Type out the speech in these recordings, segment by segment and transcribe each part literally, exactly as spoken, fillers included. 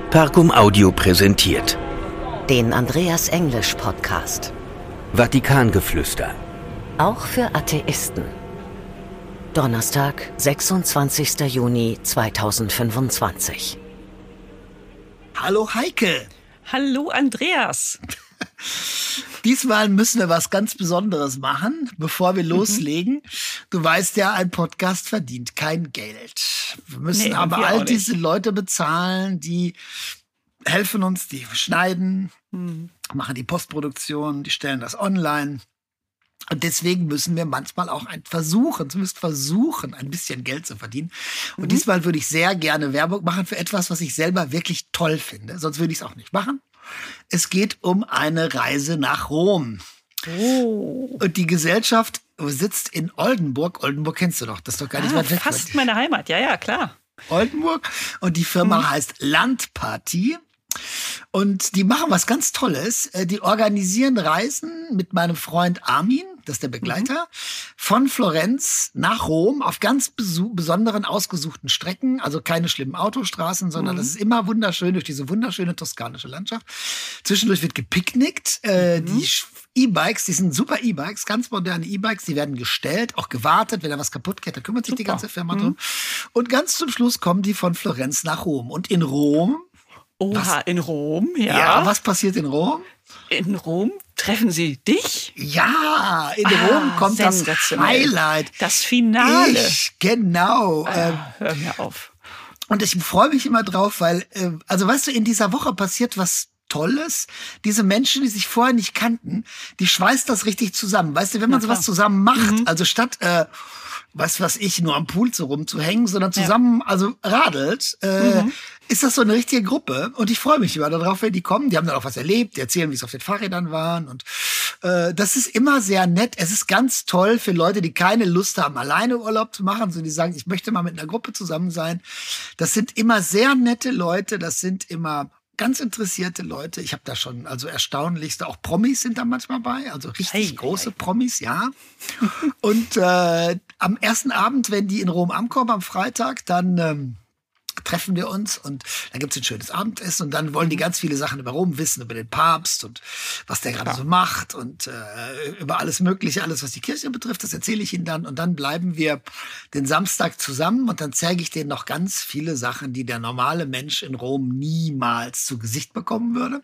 Parcum Audio präsentiert den Andreas Englisch Podcast. Vatikangeflüster. Auch für Atheisten. Donnerstag, sechsundzwanzigster Juni zweitausendfünfundzwanzig. Hallo Heike. Hallo Andreas. Diesmal müssen wir was ganz Besonderes machen, bevor wir loslegen. Mhm. Du weißt ja, ein Podcast verdient kein Geld. Wir müssen nee, aber all diese Leute bezahlen, die helfen uns, die schneiden, mhm. machen die Postproduktion, die stellen das online. Und deswegen müssen wir manchmal auch ein versuchen, zumindest versuchen, ein bisschen Geld zu verdienen. Und mhm. diesmal würde ich sehr gerne Werbung machen für etwas, was ich selber wirklich toll finde. Sonst würde ich es auch nicht machen. Es geht um eine Reise nach Rom. Oh. Und die Gesellschaft sitzt in Oldenburg. Oldenburg kennst du doch, das ist doch gar nicht ah, weit weg. Fast meine Heimat, ja, ja, klar. Oldenburg. Und die Firma mhm. heißt Landparty. Und die machen was ganz Tolles. Die organisieren Reisen mit meinem Freund Armin, das ist der Begleiter, mhm. von Florenz nach Rom auf ganz besu- besonderen, ausgesuchten Strecken. Also keine schlimmen Autostraßen, sondern mhm. das ist immer wunderschön durch diese wunderschöne toskanische Landschaft. Zwischendurch wird gepicknickt. Mhm. Äh, die E-Bikes, die sind super E-Bikes, ganz moderne E-Bikes, die werden gestellt, auch gewartet. Wenn da was kaputt geht, da kümmert sich super. Die ganze Firma mhm. drum. Und ganz zum Schluss kommen die von Florenz nach Rom. Und in Rom... Oha, was? In Rom, ja. Ja, was passiert in Rom? In Rom treffen sie dich? Ja, in ah, Rom kommt das Highlight. Das Finale. Ich, genau. Ah, ähm, hör mir auf. Und ich freue mich immer drauf, weil, äh, also weißt du, in dieser Woche passiert was Tolles. Diese Menschen, die sich vorher nicht kannten, die schweißt das richtig zusammen. Weißt du, wenn man sowas zusammen macht, mhm. also statt... Äh, was weiß ich, nur am Pool so rumzuhängen, sondern zusammen, ja. also radelt, äh, mhm. ist das so eine richtige Gruppe. Und ich freue mich immer darauf, wenn die kommen. Die haben dann auch was erlebt, die erzählen, wie es auf den Fahrrädern waren. Und äh, das ist immer sehr nett. Es ist ganz toll für Leute, die keine Lust haben, alleine Urlaub zu machen, sondern die sagen, ich möchte mal mit einer Gruppe zusammen sein. Das sind immer sehr nette Leute, das sind immer ganz interessierte Leute. Ich habe da schon, also erstaunlichste, auch Promis sind da manchmal bei, also richtig hey, große hey. Promis, ja. Und äh, am ersten Abend, wenn die in Rom ankommen, am Freitag, dann ähm, treffen wir uns und dann gibt's ein schönes Abendessen und dann wollen die ganz viele Sachen über Rom wissen, über den Papst und was der gerade so macht und äh, über alles Mögliche, alles, was die Kirche betrifft, das erzähle ich ihnen dann und dann bleiben wir den Samstag zusammen und dann zeige ich denen noch ganz viele Sachen, die der normale Mensch in Rom niemals zu Gesicht bekommen würde.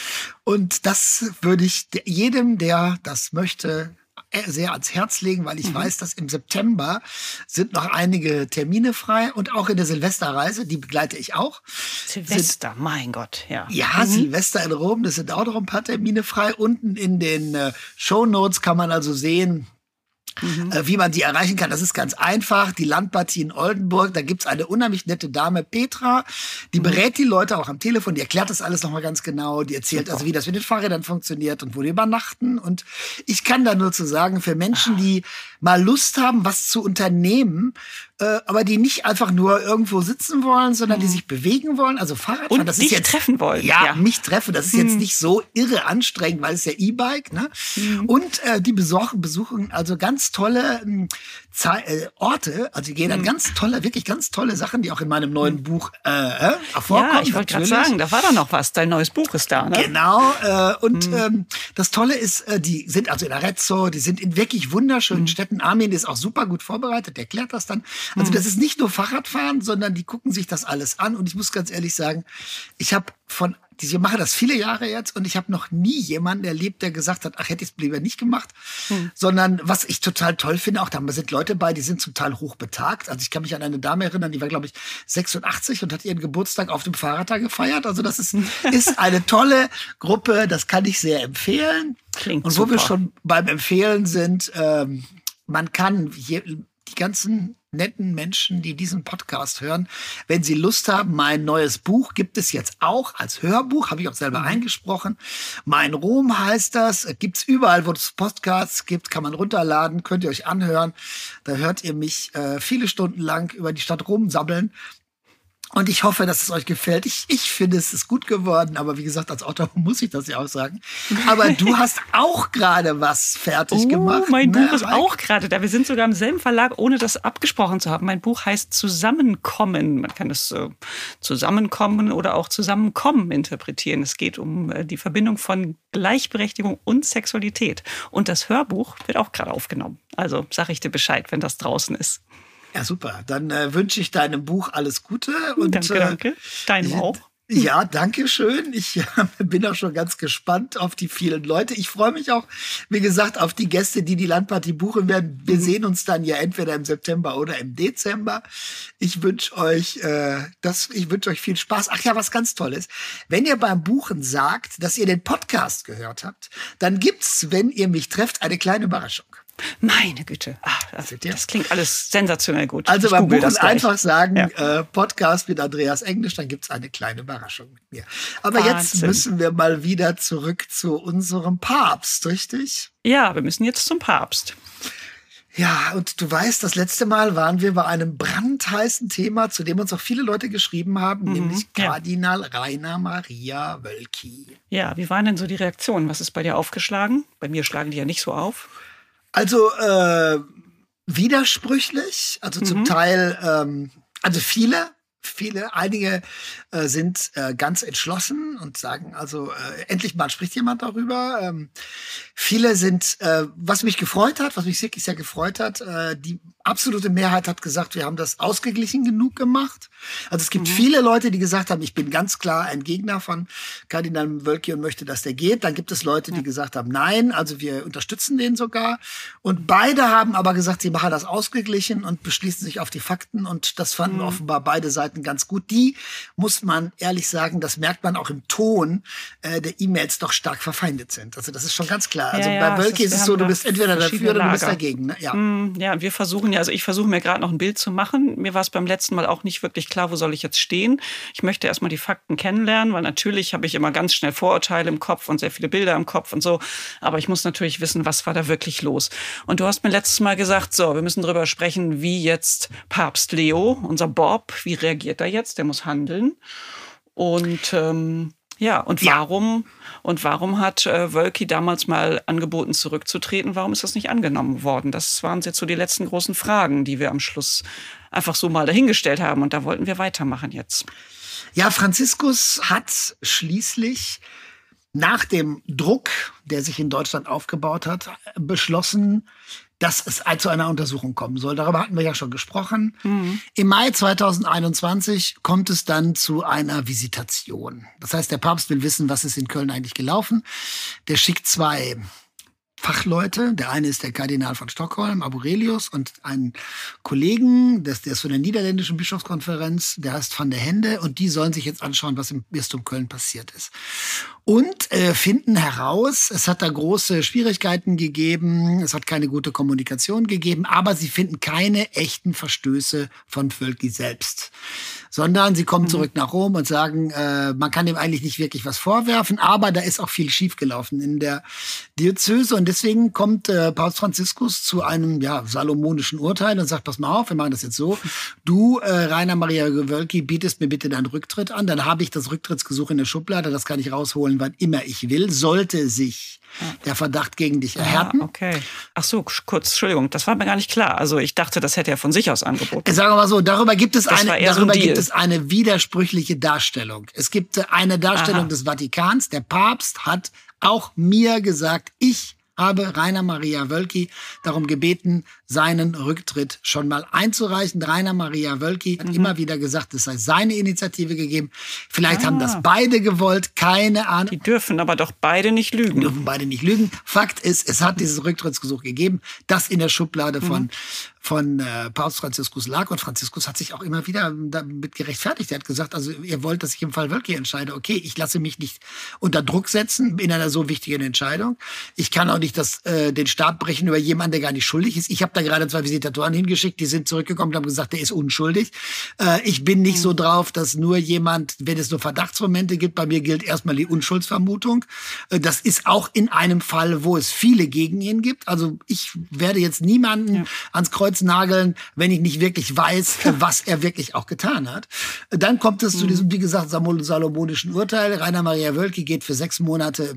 Und das würde ich jedem, der das möchte, sehr ans Herz legen, weil ich mhm. weiß, dass im September sind noch einige Termine frei und auch in der Silvesterreise, die begleite ich auch. Silvester, sind, mein Gott, ja. Ja, mhm. Silvester in Rom, das sind auch noch ein paar Termine frei. Unten in den äh, Shownotes kann man also sehen, Mhm. wie man die erreichen kann. Das ist ganz einfach. Die Landparty in Oldenburg, da gibt's eine unheimlich nette Dame, Petra, die mhm. berät die Leute auch am Telefon, die erklärt das alles nochmal ganz genau, die erzählt Super. Also, wie das mit den Fahrrädern funktioniert und wo die übernachten und ich kann da nur zu sagen, für Menschen, die mal Lust haben, was zu unternehmen, äh, aber die nicht einfach nur irgendwo sitzen wollen, sondern mhm. die sich bewegen wollen, also Fahrradfahren. Und das dich ist jetzt, treffen wollen. Ja, ja. mich treffen. Das ist mhm. jetzt nicht so irre anstrengend, weil es ja E-Bike, ne? Mhm. Und äh, die besuchen, besuchen also ganz tolle ähm, Ze- äh, Orte, also die gehen an mhm. ganz tolle, wirklich ganz tolle Sachen, die auch in meinem neuen mhm. Buch äh, vorkommen. Ja, ich wollte gerade sagen, da war doch noch was. Dein neues Buch ist da, ne? Genau. Äh, und mhm. ähm, das Tolle ist, äh, die sind also in Arezzo, die sind in wirklich wunderschönen mhm. Städten. Armin ist auch super gut vorbereitet, der erklärt das dann. Also mhm. das ist nicht nur Fahrradfahren, sondern die gucken sich das alles an. Und ich muss ganz ehrlich sagen, ich habe von Ich mache das viele Jahre jetzt und ich habe noch nie jemanden erlebt, der gesagt hat, ach, hätte ich es lieber nicht gemacht. Hm. Sondern was ich total toll finde, auch da sind Leute bei, die sind zum Teil hochbetagt. Also ich kann mich an eine Dame erinnern, die war, glaube ich, sechsundachtzig und hat ihren Geburtstag auf dem Fahrrad da gefeiert. Also das ist, ist eine tolle Gruppe, das kann ich sehr empfehlen. Klingt und wo super. wir schon beim Empfehlen sind, ähm, man kann hier die ganzen netten Menschen, die diesen Podcast hören, wenn sie Lust haben, mein neues Buch gibt es jetzt auch als Hörbuch, habe ich auch selber mhm. eingesprochen. Mein Rom heißt das, gibt's überall, wo es Podcasts gibt, kann man runterladen, könnt ihr euch anhören. Da hört ihr mich äh, viele Stunden lang über die Stadt Rom sammeln. Und ich hoffe, dass es euch gefällt. Ich, ich finde, es ist gut geworden. Aber wie gesagt, als Autor muss ich das ja auch sagen. Aber du hast auch gerade was fertig oh, gemacht. Mein ne, Buch ist Mike? auch gerade da. Wir sind sogar im selben Verlag, ohne das abgesprochen zu haben. Mein Buch heißt Zusammenkommen. Man kann es äh, Zusammenkommen oder auch Zusammenkommen interpretieren. Es geht um äh, die Verbindung von Gleichberechtigung und Sexualität. Und das Hörbuch wird auch gerade aufgenommen. Also sag ich dir Bescheid, wenn das draußen ist. Ja, super. Dann äh, wünsche ich deinem Buch alles Gute. Und, danke, danke. Deinem äh, auch. Ja, danke schön. Ich äh, bin auch schon ganz gespannt auf die vielen Leute. Ich freue mich auch, wie gesagt, auf die Gäste, die die Landpartie buchen werden. Wir mhm. sehen uns dann ja entweder im September oder im Dezember. Ich wünsche euch, äh, das, ich wünsche euch viel Spaß. Ach ja, was ganz Tolles. Wenn ihr beim Buchen sagt, dass ihr den Podcast gehört habt, dann gibt's, wenn ihr mich trefft, eine kleine Überraschung. Meine Güte, Ach, das, das klingt alles sensationell gut. Also ich beim Buchen einfach sagen, ja. äh, Podcast mit Andreas Englisch, dann gibt's eine kleine Überraschung mit mir. Aber Wahnsinn. Jetzt müssen wir mal wieder zurück zu unserem Papst, richtig? Ja, wir müssen jetzt zum Papst. Ja, und du weißt, das letzte Mal waren wir bei einem brandheißen Thema, zu dem uns auch viele Leute geschrieben haben, mhm, nämlich ja. Kardinal Rainer Maria Wölki. Ja, wie waren denn so die Reaktionen? Was ist bei dir aufgeschlagen? Bei mir schlagen die ja nicht so auf. Also äh, widersprüchlich, also mhm. zum Teil, ähm, also viele, viele, einige äh, sind äh, ganz entschlossen und sagen, also äh, endlich mal spricht jemand darüber. Ähm, viele sind, äh, was mich gefreut hat, was mich wirklich sehr gefreut hat, äh, die absolute Mehrheit hat gesagt, wir haben das ausgeglichen genug gemacht. Also es gibt mhm. viele Leute, die gesagt haben, ich bin ganz klar ein Gegner von Kardinal Wölki und möchte, dass der geht. Dann gibt es Leute, die ja. gesagt haben, nein, also wir unterstützen den sogar. Und beide haben aber gesagt, sie machen das ausgeglichen und beschließen sich auf die Fakten. Und das fanden mhm. offenbar beide Seiten ganz gut. Die, muss man ehrlich sagen, das merkt man auch im Ton äh, der E-Mails, doch stark verfeindet sind. Also das ist schon ganz klar. Also ja, bei Wölki ist, ist es so, du bist entweder dafür oder du bist dagegen. Ne? Ja. Mm, ja, wir versuchen ja, also ich versuche mir gerade noch ein Bild zu machen. Mir war es beim letzten Mal auch nicht wirklich klar, wo soll ich jetzt stehen. Ich möchte erstmal die Fakten kennenlernen, weil natürlich habe ich immer ganz schnell Vorurteile im Kopf und sehr viele Bilder im Kopf und so. Aber ich muss natürlich wissen, was war da wirklich los. Und du hast mir letztes Mal gesagt, so, wir müssen darüber sprechen, wie jetzt Papst Leo, unser Bob, wie reagiert er jetzt? Der muss handeln. Und ähm, ja, und warum, ja. und warum hat äh, Wölki damals mal angeboten, zurückzutreten? Warum ist das nicht angenommen worden? Das waren jetzt so die letzten großen Fragen, die wir am Schluss einfach so mal dahingestellt haben. Und da wollten wir weitermachen jetzt. Ja, Franziskus hat schließlich nach dem Druck, der sich in Deutschland aufgebaut hat, beschlossen, dass es zu einer Untersuchung kommen soll. Darüber hatten wir ja schon gesprochen. Mhm. Im Mai zweitausendeinundzwanzig kommt es dann zu einer Visitation. Das heißt, der Papst will wissen, was ist in Köln eigentlich gelaufen. Der schickt zwei Fachleute. Der eine ist der Kardinal von Stockholm, Aurelius, und einen Kollegen, der ist von der niederländischen Bischofskonferenz, der heißt Van der Hende, und die sollen sich jetzt anschauen, was im Bistum Köln passiert ist. Und äh, finden heraus, es hat da große Schwierigkeiten gegeben, es hat keine gute Kommunikation gegeben, aber sie finden keine echten Verstöße von Wölki selbst. Sondern sie kommen zurück nach Rom und sagen, äh, man kann dem eigentlich nicht wirklich was vorwerfen, aber da ist auch viel schiefgelaufen in der Diözese. Und deswegen kommt äh, Papst Franziskus zu einem ja, salomonischen Urteil und sagt, pass mal auf, wir machen das jetzt so. Du, äh, Rainer Maria Wölki, bietest mir bitte deinen Rücktritt an. Dann habe ich das Rücktrittsgesuch in der Schublade, das kann ich rausholen, wann immer ich will. Sollte sich der Verdacht gegen dich erhärten. Ah, okay. Ach so, kurz, Entschuldigung, das war mir gar nicht klar. Also ich dachte, das hätte er von sich aus angeboten. Sagen wir mal so, darüber gibt es, das eine, darüber so ein gibt es eine widersprüchliche Darstellung. Es gibt eine Darstellung Aha. des Vatikans. Der Papst hat auch mir gesagt, ich habe Rainer Maria Wölki darum gebeten, seinen Rücktritt schon mal einzureichen. Rainer Maria Wölki hat mhm. immer wieder gesagt, es sei seine Initiative gegeben. Vielleicht ah. haben das beide gewollt, keine Ahnung. Die dürfen aber doch beide nicht lügen. Die dürfen beide nicht lügen. Fakt ist, es hat dieses Rücktrittsgesuch gegeben, das in der Schublade mhm. von von äh, Papst Franziskus lag. Und Franziskus hat sich auch immer wieder damit gerechtfertigt. Er hat gesagt, also ihr wollt, dass ich im Fall Wölki entscheide. Okay, ich lasse mich nicht unter Druck setzen in einer so wichtigen Entscheidung. Ich kann auch nicht das, äh, den Stab brechen über jemanden, der gar nicht schuldig ist. Ich habe da gerade zwei Visitatoren hingeschickt, die sind zurückgekommen und haben gesagt, der ist unschuldig. Äh, ich bin nicht mhm. so drauf, dass nur jemand, wenn es nur Verdachtsmomente gibt, bei mir gilt erstmal die Unschuldsvermutung. Äh, das ist auch in einem Fall, wo es viele gegen ihn gibt. Also ich werde jetzt niemanden ja. ans Kreuz nageln, wenn ich nicht wirklich weiß, äh, was er wirklich auch getan hat. Äh, dann kommt es mhm. zu diesem, wie gesagt, salomonischen Urteil. Rainer Maria Wölki geht für sechs Monate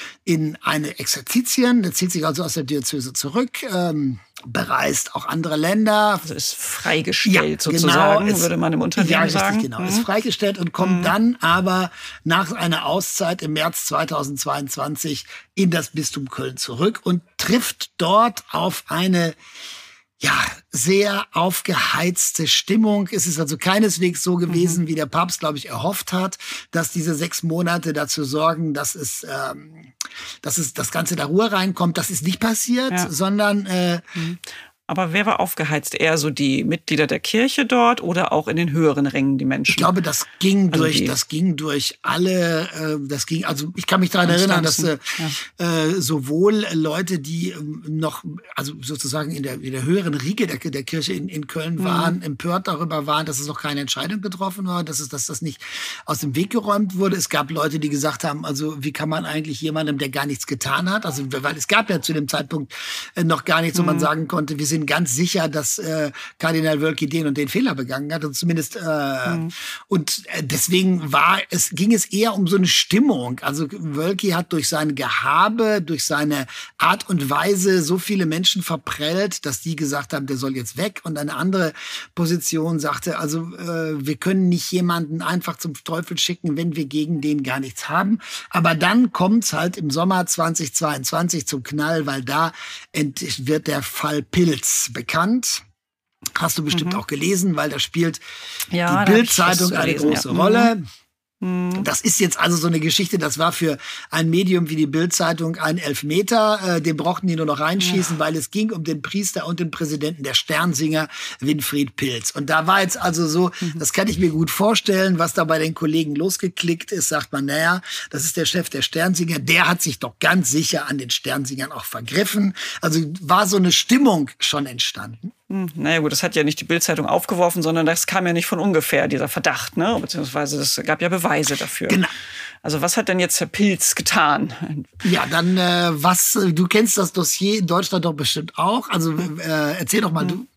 in eine Exerzitien. Der zieht sich also aus der Diözese zurück, ähm, bereist auch andere Länder. Also ist freigestellt ja, sozusagen, genau, ist, würde man im Unternehmen ja, sagen. Richtig, genau, mhm. ist freigestellt und kommt mhm. dann aber nach einer Auszeit im März zweitausendzweiundzwanzig in das Bistum Köln zurück und trifft dort auf eine ja, sehr aufgeheizte Stimmung. Es ist also keineswegs so gewesen, mhm. wie der Papst, glaube ich, erhofft hat, dass diese sechs Monate dazu sorgen, dass es, ähm, dass es das Ganze da Ruhe reinkommt. Das ist nicht passiert, ja. sondern äh, mhm. Aber wer war aufgeheizt? Eher so die Mitglieder der Kirche dort oder auch in den höheren Rängen die Menschen? Ich glaube, das ging also durch, das ging durch alle. Äh, das ging, also ich kann mich daran erinnern, dass äh, ja. äh, sowohl Leute, die äh, noch, also sozusagen in der, in der höheren Riege der, der Kirche in, in Köln waren, mhm. empört darüber waren, dass es noch keine Entscheidung getroffen war, dass es, dass das nicht aus dem Weg geräumt wurde. Es gab Leute, die gesagt haben, also wie kann man eigentlich jemandem, der gar nichts getan hat, also weil es gab ja zu dem Zeitpunkt äh, noch gar nichts, wo mhm. man sagen konnte, wir sind ganz sicher, dass äh, Kardinal Wölki den und den Fehler begangen hat. Und zumindest äh, mhm. und äh, deswegen war es ging es eher um so eine Stimmung. Also Wölki hat durch sein Gehabe, durch seine Art und Weise so viele Menschen verprellt, dass die gesagt haben, der soll jetzt weg. Und eine andere Position sagte, also äh, wir können nicht jemanden einfach zum Teufel schicken, wenn wir gegen den gar nichts haben. Aber dann kommt's halt im Sommer zweitausendzweiundzwanzig zum Knall, weil da ent- wird der Fall Pilz bekannt. Hast du bestimmt mhm. auch gelesen, weil da spielt ja, die Bild-Zeitung eine große ja. Rolle. Mhm. Mhm. Das ist jetzt also so eine Geschichte, das war für ein Medium wie die Bild-Zeitung ein Elfmeter. Äh, den brauchten die nur noch reinschießen, ja. weil es ging um den Priester und den Präsidenten der Sternsinger, Winfried Pilz. Und da war jetzt also so, mhm. das kann ich mir gut vorstellen, was da bei den Kollegen losgeklickt ist, sagt man, naja, das ist der Chef der Sternsinger, der hat sich doch ganz sicher an den Sternsingern auch vergriffen. Also war so eine Stimmung schon entstanden. Naja gut, das hat ja nicht die Bild-Zeitung aufgeworfen, sondern das kam ja nicht von ungefähr, dieser Verdacht, ne? Beziehungsweise es gab ja Beweise dafür. Genau. Also was hat denn jetzt Herr Pilz getan? Ja, dann äh, was, du kennst das Dossier in Deutschland doch bestimmt auch. Also äh, erzähl doch mal, du.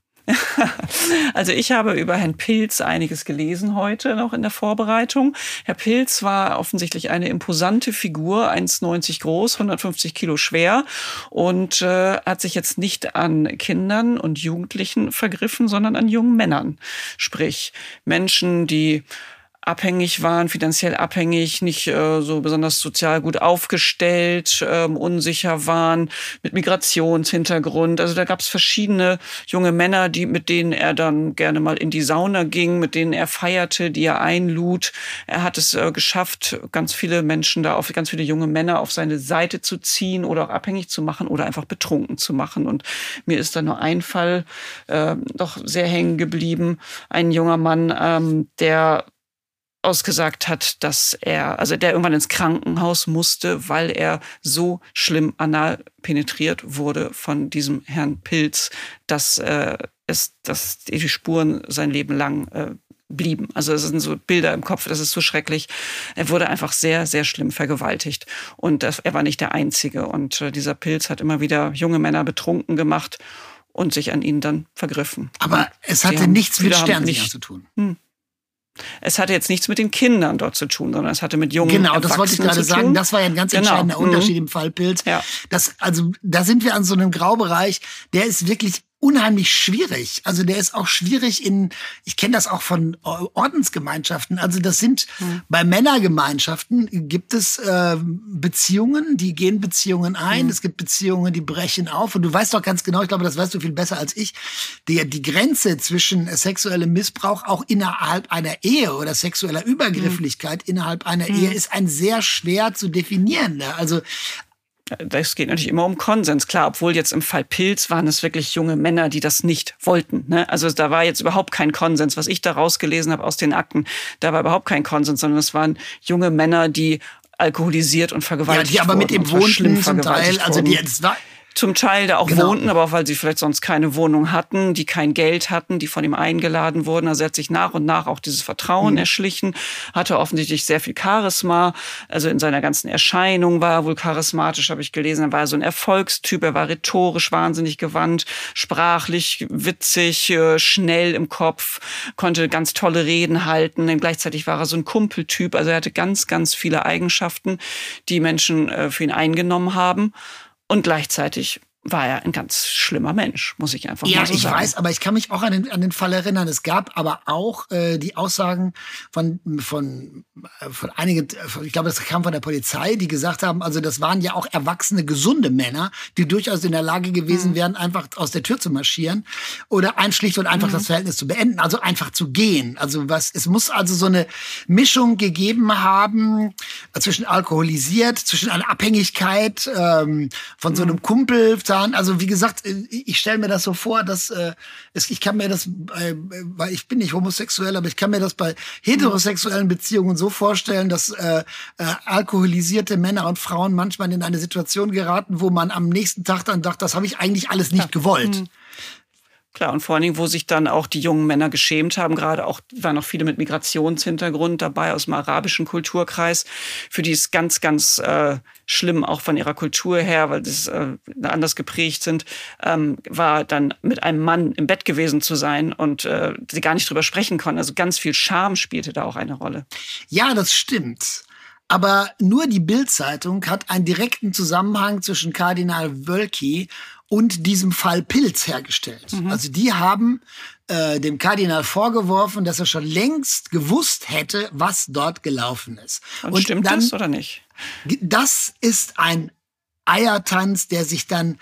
Also ich habe über Herrn Pilz einiges gelesen heute noch in der Vorbereitung. Herr Pilz war offensichtlich eine imposante Figur, eins Komma neunzig groß, hundertfünfzig Kilo schwer und äh, hat sich jetzt nicht an Kindern und Jugendlichen vergriffen, sondern an jungen Männern. Sprich Menschen, die abhängig waren, finanziell abhängig, nicht äh, so besonders sozial gut aufgestellt, ähm, unsicher waren, mit Migrationshintergrund. Also da gab es verschiedene junge Männer, die mit denen er dann gerne mal in die Sauna ging, mit denen er feierte, die er einlud. Er hat es äh, geschafft, ganz viele Menschen da auf, ganz viele junge Männer auf seine Seite zu ziehen oder auch abhängig zu machen oder einfach betrunken zu machen. Und mir ist da nur ein Fall äh, doch sehr hängen geblieben. Ein junger Mann, ähm, der ausgesagt hat, dass er, also der irgendwann ins Krankenhaus musste, weil er so schlimm anal penetriert wurde von diesem Herrn Pilz, dass äh, es, dass die Spuren sein Leben lang äh, blieben. Also es sind so Bilder im Kopf, das ist so schrecklich. Er wurde einfach sehr, sehr schlimm vergewaltigt und das, er war nicht der Einzige. Und äh, dieser Pilz hat immer wieder junge Männer betrunken gemacht und sich an ihnen dann vergriffen. Aber und es hatte haben, nichts mit Sternsingern zu tun. Hm. Es hatte jetzt nichts mit den Kindern dort zu tun, sondern es hatte mit jungen Genau, das wollte ich gerade sagen. Das war ja ein ganz genau. entscheidender mhm. Unterschied im Fall Pilz. Ja. Das, also, da sind wir an so einem Graubereich, der ist wirklich unheimlich schwierig. Also der ist auch schwierig in, ich kenne das auch von Ordensgemeinschaften. Also das sind, mhm. bei Männergemeinschaften gibt es äh, Beziehungen, die gehen Beziehungen ein. Mhm. Es gibt Beziehungen, die brechen auf. Und du weißt doch ganz genau, ich glaube, das weißt du viel besser als ich, die, die Grenze zwischen sexuellem Missbrauch auch innerhalb einer Ehe oder sexueller Übergrifflichkeit mhm. innerhalb einer mhm. Ehe ist ein sehr schwer zu definierender. Also das geht natürlich immer um Konsens, klar, obwohl jetzt im Fall Pilz waren es wirklich junge Männer, die das nicht wollten. Ne? Also da war jetzt überhaupt kein Konsens, was ich da rausgelesen habe aus den Akten, da war überhaupt kein Konsens, sondern es waren junge Männer, die alkoholisiert und vergewaltigt wurden. Ja, die aber mit dem Wohnten zum Teil, also die, das war Zum Teil da auch Genau. wohnten, aber auch weil sie vielleicht sonst keine Wohnung hatten, die kein Geld hatten, die von ihm eingeladen wurden. Also er hat sich nach und nach auch dieses Vertrauen mhm. erschlichen, hatte offensichtlich sehr viel Charisma. Also in seiner ganzen Erscheinung war er wohl charismatisch, habe ich gelesen. Er war so ein Erfolgstyp, er war rhetorisch wahnsinnig gewandt, sprachlich witzig, schnell im Kopf, konnte ganz tolle Reden halten. Und gleichzeitig war er so ein Kumpeltyp. Also er hatte ganz, ganz viele Eigenschaften, die Menschen für ihn eingenommen haben. Und gleichzeitig war er ein ganz schlimmer Mensch, muss ich einfach ja, mal so sagen. Ja, ich weiß, aber ich kann mich auch an den, an den Fall erinnern. Es gab aber auch äh, die Aussagen von, von, von einigen, ich glaube, das kam von der Polizei, die gesagt haben, also das waren ja auch erwachsene, gesunde Männer, die durchaus in der Lage gewesen mhm. wären, einfach aus der Tür zu marschieren oder ein schlicht und einfach mhm. das Verhältnis zu beenden, also einfach zu gehen. Also was, es muss also so eine Mischung gegeben haben zwischen alkoholisiert, zwischen einer Abhängigkeit ähm, von so einem mhm. Kumpel. Also wie gesagt, ich stelle mir das so vor, dass äh, es, ich kann mir das, äh, weil ich bin nicht homosexuell, aber ich kann mir das bei heterosexuellen Beziehungen so vorstellen, dass äh, äh, alkoholisierte Männer und Frauen manchmal in eine Situation geraten, wo man am nächsten Tag dann dachte, das habe ich eigentlich alles nicht ja. gewollt. Mhm. Klar, und vor allen Dingen, wo sich dann auch die jungen Männer geschämt haben, gerade auch waren noch viele mit Migrationshintergrund dabei aus dem arabischen Kulturkreis, für die ist ganz, ganz äh, schlimm, auch von ihrer Kultur her, weil das äh, anders geprägt sind, ähm, war dann mit einem Mann im Bett gewesen zu sein und äh, sie gar nicht drüber sprechen konnten. Also ganz viel Scham spielte da auch eine Rolle. Ja, das stimmt. Aber nur die Bild-Zeitung hat einen direkten Zusammenhang zwischen Kardinal Wölki und diesem Fall Pilz hergestellt. Mhm. Also die haben äh, dem Kardinal vorgeworfen, dass er schon längst gewusst hätte, was dort gelaufen ist. Und, und stimmt dann, das oder nicht? Das ist ein Eiertanz, der sich dann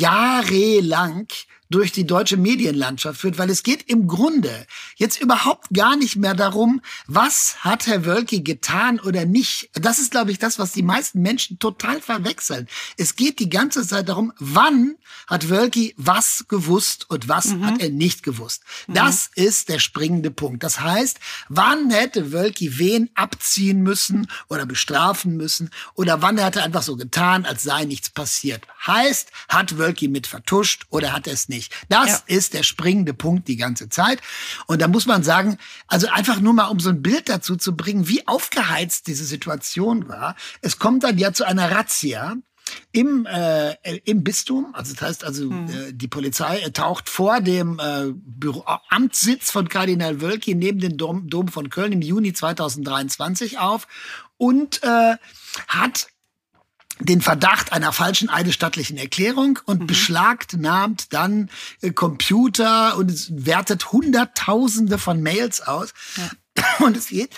jahrelang durch die deutsche Medienlandschaft führt, weil es geht im Grunde jetzt überhaupt gar nicht mehr darum, was hat Herr Wölki getan oder nicht. Das ist, glaube ich, das, was die meisten Menschen total verwechseln. Es geht die ganze Zeit darum, wann hat Wölki was gewusst und was mhm. hat er nicht gewusst. Mhm. Das ist der springende Punkt. Das heißt, wann hätte Wölki wen abziehen müssen oder bestrafen müssen oder wann hat er einfach so getan, als sei nichts passiert. Heißt, hat Wölki mit vertuscht oder hat er es nicht? Das ja. ist der springende Punkt die ganze Zeit. Und da muss man sagen, also einfach nur mal, um so ein Bild dazu zu bringen, wie aufgeheizt diese Situation war. Es kommt dann ja zu einer Razzia im, äh, im Bistum. Also das heißt also, hm. äh, die Polizei taucht vor dem äh, Büro, Amtssitz von Kardinal Wölki neben dem Dom, Dom von Köln im Juni zweitausenddreiundzwanzig auf und äh, hat den Verdacht einer falschen eidesstattlichen Erklärung und mhm. beschlagnahmt dann äh, Computer und es wertet Hunderttausende von Mails aus. Ja. Und es geht,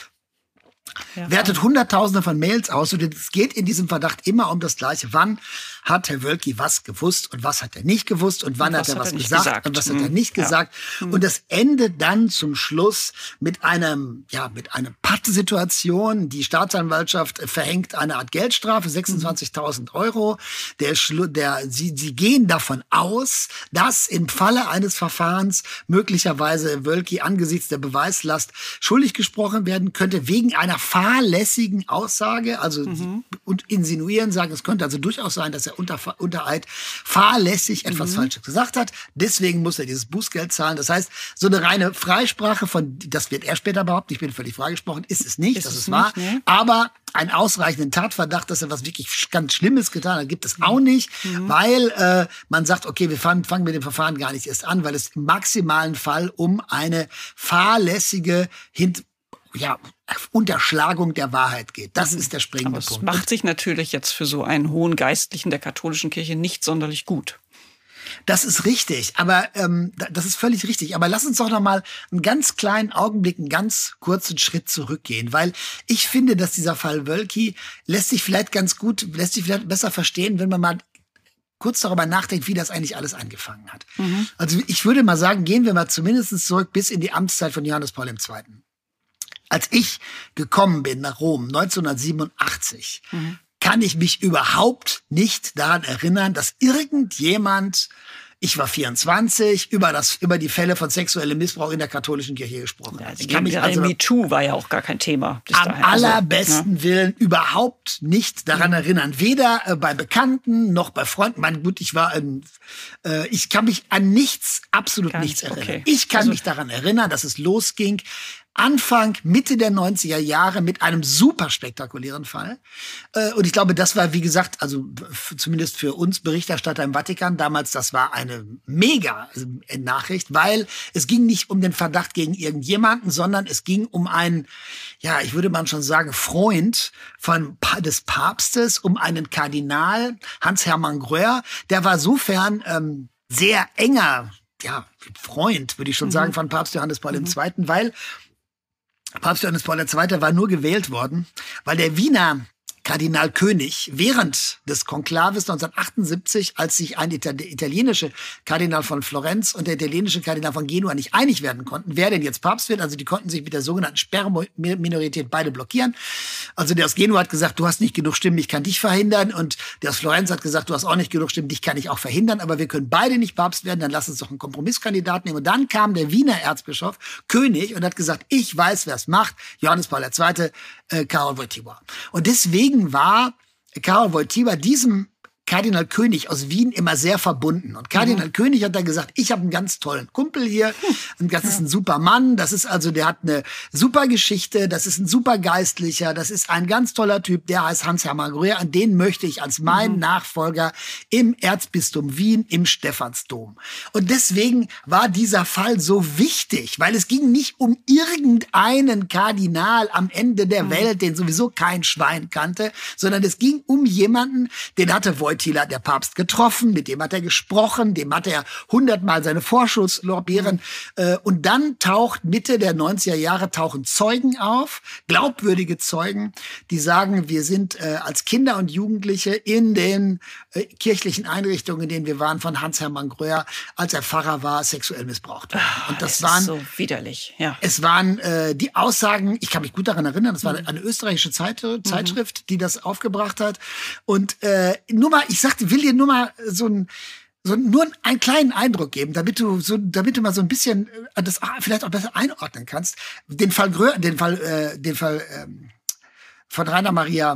ja. wertet Hunderttausende von Mails aus und es geht in diesem Verdacht immer um das Gleiche. Wann hat Herr Wölki was gewusst und was hat er nicht gewusst und wann und hat er was hat er gesagt, gesagt und was hm. hat er nicht ja. gesagt. Hm. Und das endet dann zum Schluss mit einem, ja, mit einer Pattsituation. Die Staatsanwaltschaft verhängt eine Art Geldstrafe, sechsundzwanzigtausend Euro. Der, der, sie, sie gehen davon aus, dass im Falle eines Verfahrens möglicherweise Wölki angesichts der Beweislast schuldig gesprochen werden könnte wegen einer fahrlässigen Aussage. Also mhm. und insinuieren, sagen, es könnte also durchaus sein, dass er unter, unter Eid fahrlässig etwas mhm. Falsches gesagt hat. Deswegen muss er dieses Bußgeld zahlen. Das heißt, so eine reine Freisprache von, das wird er später behaupten, ich bin völlig freigesprochen, ist es nicht, ist das ist nicht, wahr. Ne? Aber einen ausreichenden Tatverdacht, dass er was wirklich ganz Schlimmes getan hat, gibt es mhm. auch nicht, mhm. weil äh, man sagt, okay, wir fangen, fangen mit dem Verfahren gar nicht erst an, weil es im maximalen Fall um eine fahrlässige Hint ja, Unterschlagung der Wahrheit geht. Das ist der springende Aber Punkt. Es macht sich natürlich jetzt für so einen hohen Geistlichen der katholischen Kirche nicht sonderlich gut. Das ist richtig, aber ähm, das ist völlig richtig. Aber lass uns doch noch mal einen ganz kleinen Augenblick, einen ganz kurzen Schritt zurückgehen, weil ich finde, dass dieser Fall Wölki lässt sich vielleicht ganz gut, lässt sich vielleicht besser verstehen, wenn man mal kurz darüber nachdenkt, wie das eigentlich alles angefangen hat. Mhm. Also ich würde mal sagen, gehen wir mal zumindest zurück bis in die Amtszeit von Johannes Paul der Zweite. Als ich gekommen bin nach Rom neunzehnhundertsiebenundachtzig, mhm. kann ich mich überhaupt nicht daran erinnern, dass irgendjemand ich war vierundzwanzig, über das, über die Fälle von sexuellem Missbrauch in der katholischen Kirche gesprochen. Ja, ich kann mich also MeToo war ja auch gar kein Thema. Am dahin. allerbesten also, Willen überhaupt nicht daran erinnern. Weder äh, bei Bekannten noch bei Freunden. Mein gut, ich war, ähm, äh, ich kann mich an nichts, absolut Gar nichts nicht, erinnern. okay. Ich kann Also- mich daran erinnern, dass es losging Anfang, Mitte der neunziger Jahre mit einem super spektakulären Fall. Äh, und ich glaube, das war, wie gesagt, also f- zumindest für uns Berichterstatter im Vatikan damals, das war eine mega äh, Nachricht, weil es ging nicht um den Verdacht gegen irgendjemanden, sondern es ging um einen, ja, ich würde mal schon sagen, Freund von, Pa- des Papstes, um einen Kardinal, Hans-Hermann Gröer. Der war sofern ähm, sehr enger, ja, Freund, würde ich schon sagen, von Papst Johannes Paul der Zweite., weil Papst Johannes Paul der Zweite. war nur gewählt worden, weil der Wiener Kardinal König während des Konklaves neunzehnhundertachtundsiebzig, als sich ein Ita- der italienische Kardinal von Florenz und der italienische Kardinal von Genua nicht einig werden konnten, wer denn jetzt Papst wird, also die konnten sich mit der sogenannten Sperrminorität beide blockieren. Also der aus Genua hat gesagt, du hast nicht genug Stimmen, ich kann dich verhindern, und der aus Florenz hat gesagt, du hast auch nicht genug Stimmen, dich kann ich auch verhindern, aber wir können beide nicht Papst werden, dann lass uns doch einen Kompromisskandidaten nehmen. Und dann kam der Wiener Erzbischof König und hat gesagt, ich weiß, wer es macht, Johannes Paul der Zweite., äh, Karol Wojtyła. Und deswegen war Karol Wojtyła diesem Kardinal König aus Wien immer sehr verbunden. Und Kardinal mhm. König hat dann gesagt, ich habe einen ganz tollen Kumpel hier, und das ist ein super Mann, das ist also, der hat eine super Geschichte, das ist ein super Geistlicher, das ist ein ganz toller Typ, der heißt Hans-Hermann Gröer, und den möchte ich als meinen mhm. Nachfolger im Erzbistum Wien, im Stephansdom. Und deswegen war dieser Fall so wichtig, weil es ging nicht um irgendeinen Kardinal am Ende der mhm. Welt, den sowieso kein Schwein kannte, sondern es ging um jemanden, den hatte Wojtyła der Papst getroffen, mit dem hat er gesprochen, dem hat er hundertmal seine Vorschusslorbeeren. Mhm. Und dann taucht Mitte der neunziger Jahre tauchen Zeugen auf, glaubwürdige Zeugen, die sagen, wir sind äh, als Kinder und Jugendliche in den äh, kirchlichen Einrichtungen, in denen wir waren, von Hans-Hermann Gröer, als er Pfarrer war, sexuell missbraucht worden. Oh, und das, das waren ist so widerlich. Ja. Es waren äh, die Aussagen, ich kann mich gut daran erinnern, das war mhm. eine österreichische Zeit, Zeitschrift, mhm. die das aufgebracht hat. Und äh, nur mal, ich sagte, will dir nur mal so ein so nur einen kleinen Eindruck geben, damit du so, damit du mal so ein bisschen äh, das vielleicht auch besser einordnen kannst. Den Fall Gröer, den Fall, äh, den Fall ähm, von Rainer Maria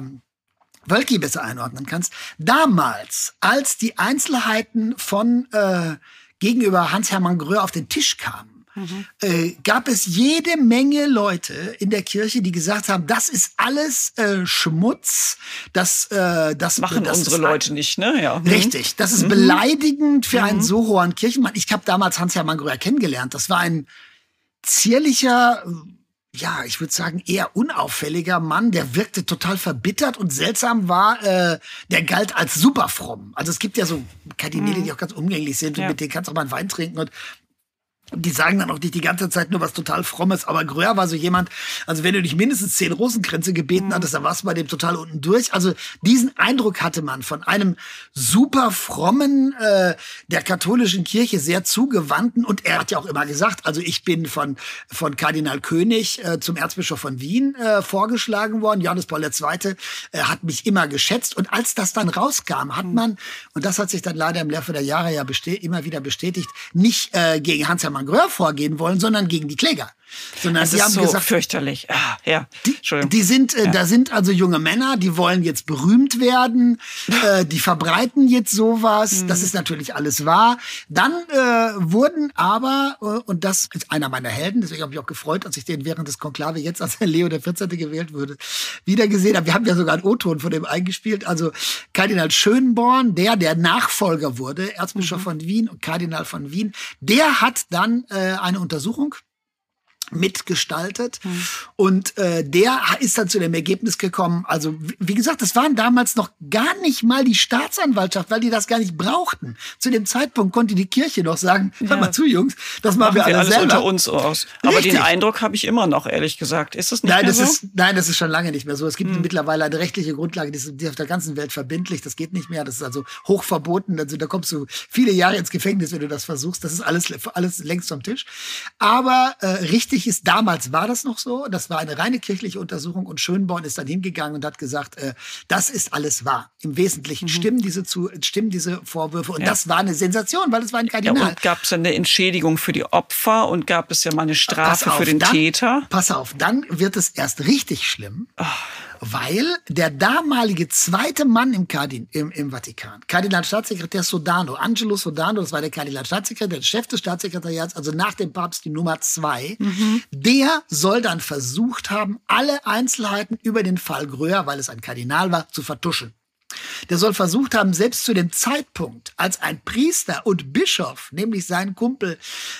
Wölki besser einordnen kannst. Damals, als die Einzelheiten von äh, gegenüber Hans-Hermann Gröer auf den Tisch kamen, Mhm. Äh, gab es jede Menge Leute in der Kirche, die gesagt haben, das ist alles äh, Schmutz, das, äh, das machen das unsere ist, Leute nicht, ne? Ja. Richtig, das ist mhm. beleidigend für mhm. einen so hohen Kirchenmann. Ich habe damals Hans-Hermann Gröer kennengelernt. Das war ein zierlicher, ja, ich würde sagen, eher unauffälliger Mann, der wirkte total verbittert, und seltsam war, äh, der galt als super fromm. Also es gibt ja so Kardinäle, mhm. die auch ganz umgänglich sind, ja. und mit denen kannst du auch mal einen Wein trinken, und die sagen dann auch nicht die ganze Zeit nur was total Frommes, aber Gröer war so jemand, also wenn du dich mindestens zehn Rosenkränze gebeten mhm. hattest, dann warst du bei dem total unten durch. Also diesen Eindruck hatte man von einem super frommen, äh, der katholischen Kirche sehr zugewandten, und er hat ja auch immer gesagt, also ich bin von von Kardinal König äh, zum Erzbischof von Wien äh, vorgeschlagen worden, Johannes Paul der Zweite. Äh, hat mich immer geschätzt, und als das dann rauskam, hat man, und das hat sich dann leider im Laufe der Jahre ja bestät- immer wieder bestätigt, nicht äh, gegen Hans-Hermann Gröer vorgehen wollen, sondern gegen die Kläger. Sondern das die ist haben so gesagt, fürchterlich. Ah, ja. Die, die sind, äh, ja. da sind also junge Männer, die wollen jetzt berühmt werden, äh, die verbreiten jetzt sowas. Mhm. Das ist natürlich alles wahr. Dann äh, wurden aber, äh, und das ist einer meiner Helden, deswegen habe ich auch gefreut, als ich den während des Konklave jetzt, als Leo der vierzehnte gewählt wurde, wieder gesehen habe. Wir haben ja sogar einen O-Ton von dem eingespielt. Also Kardinal Schönborn, der der Nachfolger wurde, Erzbischof mhm. von Wien und Kardinal von Wien, der hat dann äh, eine Untersuchung mitgestaltet. Mhm. Und äh, der ist dann zu dem Ergebnis gekommen, also wie gesagt, das waren damals noch gar nicht mal die Staatsanwaltschaft, weil die das gar nicht brauchten. Zu dem Zeitpunkt konnte die Kirche noch sagen, ja. hör mal zu, Jungs, das machen, machen wir alle alles selber. unter uns aus. Aber Richtig. Den Eindruck habe ich immer noch, ehrlich gesagt. Ist das nicht nein, mehr das so? Ist, nein, das ist schon lange nicht mehr so. Es gibt mhm. mittlerweile eine rechtliche Grundlage, die ist, die ist auf der ganzen Welt verbindlich. Das geht nicht mehr. Das ist also hoch verboten. Also da kommst du viele Jahre ins Gefängnis, wenn du das versuchst. Das ist alles, alles längst vom Tisch. Aber äh, richtig wichtig ist, damals war das noch so, das war eine reine kirchliche Untersuchung und Schönborn ist dann hingegangen und hat gesagt, äh, das ist alles wahr. Im Wesentlichen mhm. stimmen diese zu, stimmen diese Vorwürfe und ja. das war eine Sensation, weil es war ein Kardinal. Ja, und gab es eine Entschädigung für die Opfer und gab es ja mal eine Strafe auf, für den dann, Täter? Pass auf, dann wird es erst richtig schlimm, oh. weil der damalige zweite Mann im, Kardin, im, im Vatikan, Kardinalstaatssekretär Sodano, Angelo Sodano, das war der Kardinalstaatssekretär, der Chef des Staatssekretariats, also nach dem Papst die Nummer zwei, mhm. der soll dann versucht haben, alle Einzelheiten über den Fall Gröer, weil es ein Kardinal war, zu vertuschen. Der soll versucht haben, selbst zu dem Zeitpunkt, als ein Priester und Bischof, nämlich sein Kumpel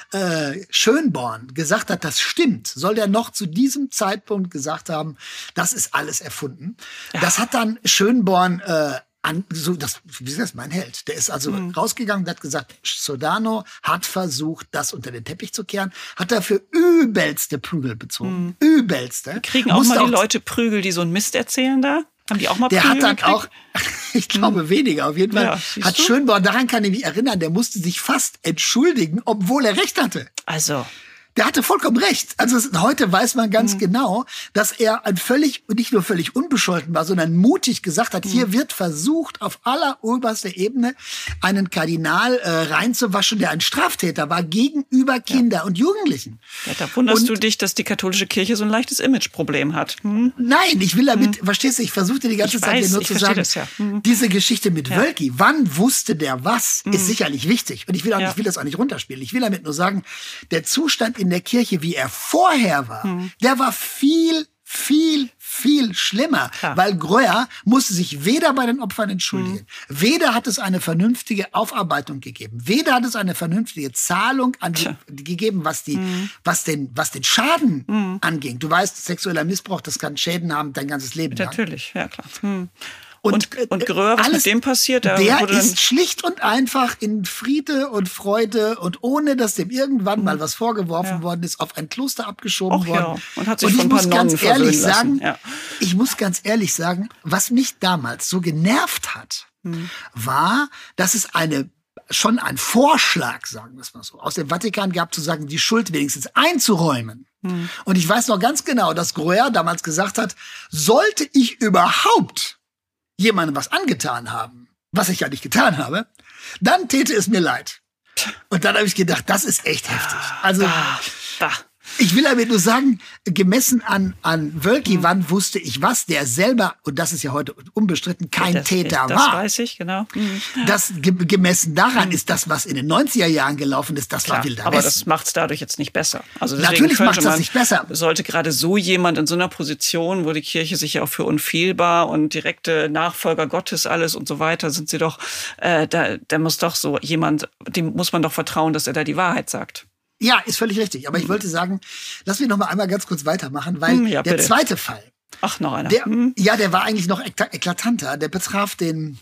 äh, Schönborn, gesagt hat, das stimmt, soll der noch zu diesem Zeitpunkt gesagt haben, das ist alles erfunden. Ja. Das hat dann Schönborn äh, An, so, das, wie ist das, mein Held? Der ist also mhm. rausgegangen und hat gesagt, Sodano hat versucht, das unter den Teppich zu kehren, hat dafür übelste Prügel bezogen. Mhm. Übelste. Kriegen auch Musste mal die auch Leute Prügel, die so einen Mist erzählen da? Haben die auch mal der Prügel Der hat dann gekriegt? auch, ich glaube mhm. weniger, auf jeden Fall, ja, hat Schönborn, daran kann ich mich erinnern, der musste sich fast entschuldigen, obwohl er recht hatte. Also... Der hatte vollkommen recht. Also heute weiß man ganz mhm. genau, dass er ein völlig, nicht nur völlig unbescholten war, sondern mutig gesagt hat, mhm. hier wird versucht, auf alleroberster Ebene einen Kardinal äh, reinzuwaschen, der ein Straftäter war gegenüber Kinder ja. und Jugendlichen. Ja, da wunderst und, du dich, dass die katholische Kirche so ein leichtes Imageproblem hat. Hm? Nein, ich will damit, mhm. verstehst du, ich versuchte die ganze ich Zeit weiß, nur zu sagen, das, ja. mhm. diese Geschichte mit ja. Wölki, wann wusste der was, mhm. ist sicherlich wichtig. Und ich will, auch, ja. ich will das auch nicht runterspielen. Ich will damit nur sagen, der Zustand in der Kirche, wie er vorher war, hm. der war viel, viel, viel schlimmer. Klar. Weil Gröer musste sich weder bei den Opfern entschuldigen, hm. weder hat es eine vernünftige Aufarbeitung gegeben, weder hat es eine vernünftige Zahlung an die, die gegeben, was, die, hm. was, den, was den Schaden hm. anging. Du weißt, sexueller Missbrauch, das kann Schäden haben dein ganzes Leben lang. Natürlich, ja klar. Hm. Und, und, und Gröer, was alles, mit dem passiert? Der, der ist schlicht und einfach in Friede und Freude und ohne, dass dem irgendwann mhm. mal was vorgeworfen ja. worden ist, auf ein Kloster abgeschoben Och, worden. Ja. Und hat sich und ich von muss ganz ehrlich sagen, ja. ich muss ganz ehrlich sagen, was mich damals so genervt hat, mhm. war, dass es eine schon ein Vorschlag, sagen wir es mal so, aus dem Vatikan gab, zu sagen, die Schuld wenigstens einzuräumen. Mhm. Und ich weiß noch ganz genau, dass Gröer damals gesagt hat, sollte ich überhaupt jemandem was angetan haben, was ich ja nicht getan habe, dann täte es mir leid. Und dann habe ich gedacht, das ist echt heftig. Also, ah, ah. ich will damit nur sagen, gemessen an, an Wölki, mhm. wann wusste ich was, der selber, und das ist ja heute unbestritten, kein das, Täter das war. Das weiß ich, genau. Mhm. Das ge- gemessen daran mhm. ist das, was in den neunziger Jahren gelaufen ist, das Klar, war wilder aber Westen. das macht es dadurch jetzt nicht besser. Also natürlich macht es das nicht besser. Sollte gerade so jemand in so einer Position, wo die Kirche sich ja auch für unfehlbar und direkte Nachfolger Gottes alles und so weiter, sind sie doch, äh, da, da muss doch so jemand, dem muss man doch vertrauen, dass er da die Wahrheit sagt. Ja, ist völlig richtig. Aber ich wollte sagen, lass mich noch mal einmal ganz kurz weitermachen, weil hm, ja, der bitte. zweite Fall, Ach, noch einer. der, hm. ja, der war eigentlich noch eklatanter. Der betraf den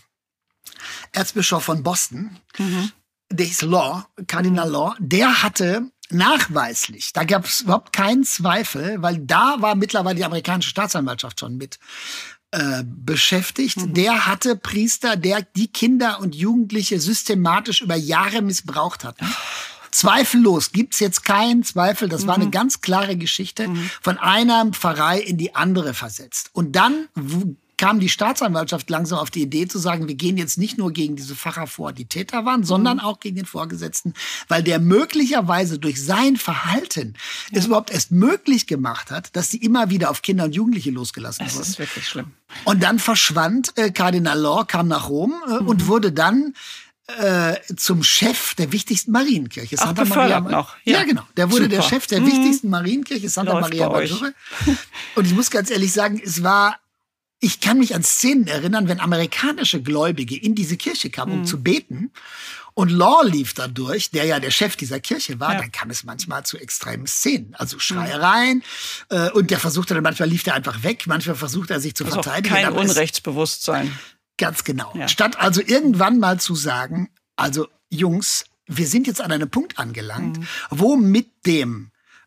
Erzbischof von Boston, mhm. der hieß Law, Kardinal Law. Der hatte nachweislich, da gab es überhaupt keinen Zweifel, weil da war mittlerweile die amerikanische Staatsanwaltschaft schon mit äh, beschäftigt. Mhm. Der hatte Priester, der die Kinder und Jugendliche systematisch über Jahre missbraucht hat. Zweifellos gibt's jetzt keinen Zweifel. Das mhm. war eine ganz klare Geschichte, mhm. von einer Pfarrei in die andere versetzt. Und dann w- kam die Staatsanwaltschaft langsam auf die Idee zu sagen, wir gehen jetzt nicht nur gegen diese Pfarrer vor, die Täter waren, sondern mhm. auch gegen den Vorgesetzten, weil der möglicherweise durch sein Verhalten ja. es überhaupt erst möglich gemacht hat, dass sie immer wieder auf Kinder und Jugendliche losgelassen wurden. Das ist wirklich schlimm. Und dann verschwand äh, Kardinal Law, kam nach Rom äh, mhm. und wurde dann Äh, zum Chef der wichtigsten Marienkirche. Ach, Santa Maria noch. Ja. ja, genau. Der wurde Super. der Chef der mhm. wichtigsten Marienkirche, Santa Läuft Maria Maggiore. Und ich muss ganz ehrlich sagen, es war, ich kann mich an Szenen erinnern, wenn amerikanische Gläubige in diese Kirche kamen, mhm. um zu beten. Und Law lief da durch, der ja der Chef dieser Kirche war, ja. dann kam es manchmal zu extremen Szenen. Also Schreiereien. Mhm. Äh, und der versuchte dann, manchmal lief der einfach weg, manchmal versuchte er sich zu also verteidigen. Kein Unrechtsbewusstsein. Ganz genau. Ja. Statt also irgendwann mal zu sagen, also Jungs, wir sind jetzt an einem Punkt angelangt, mhm. wo mit dem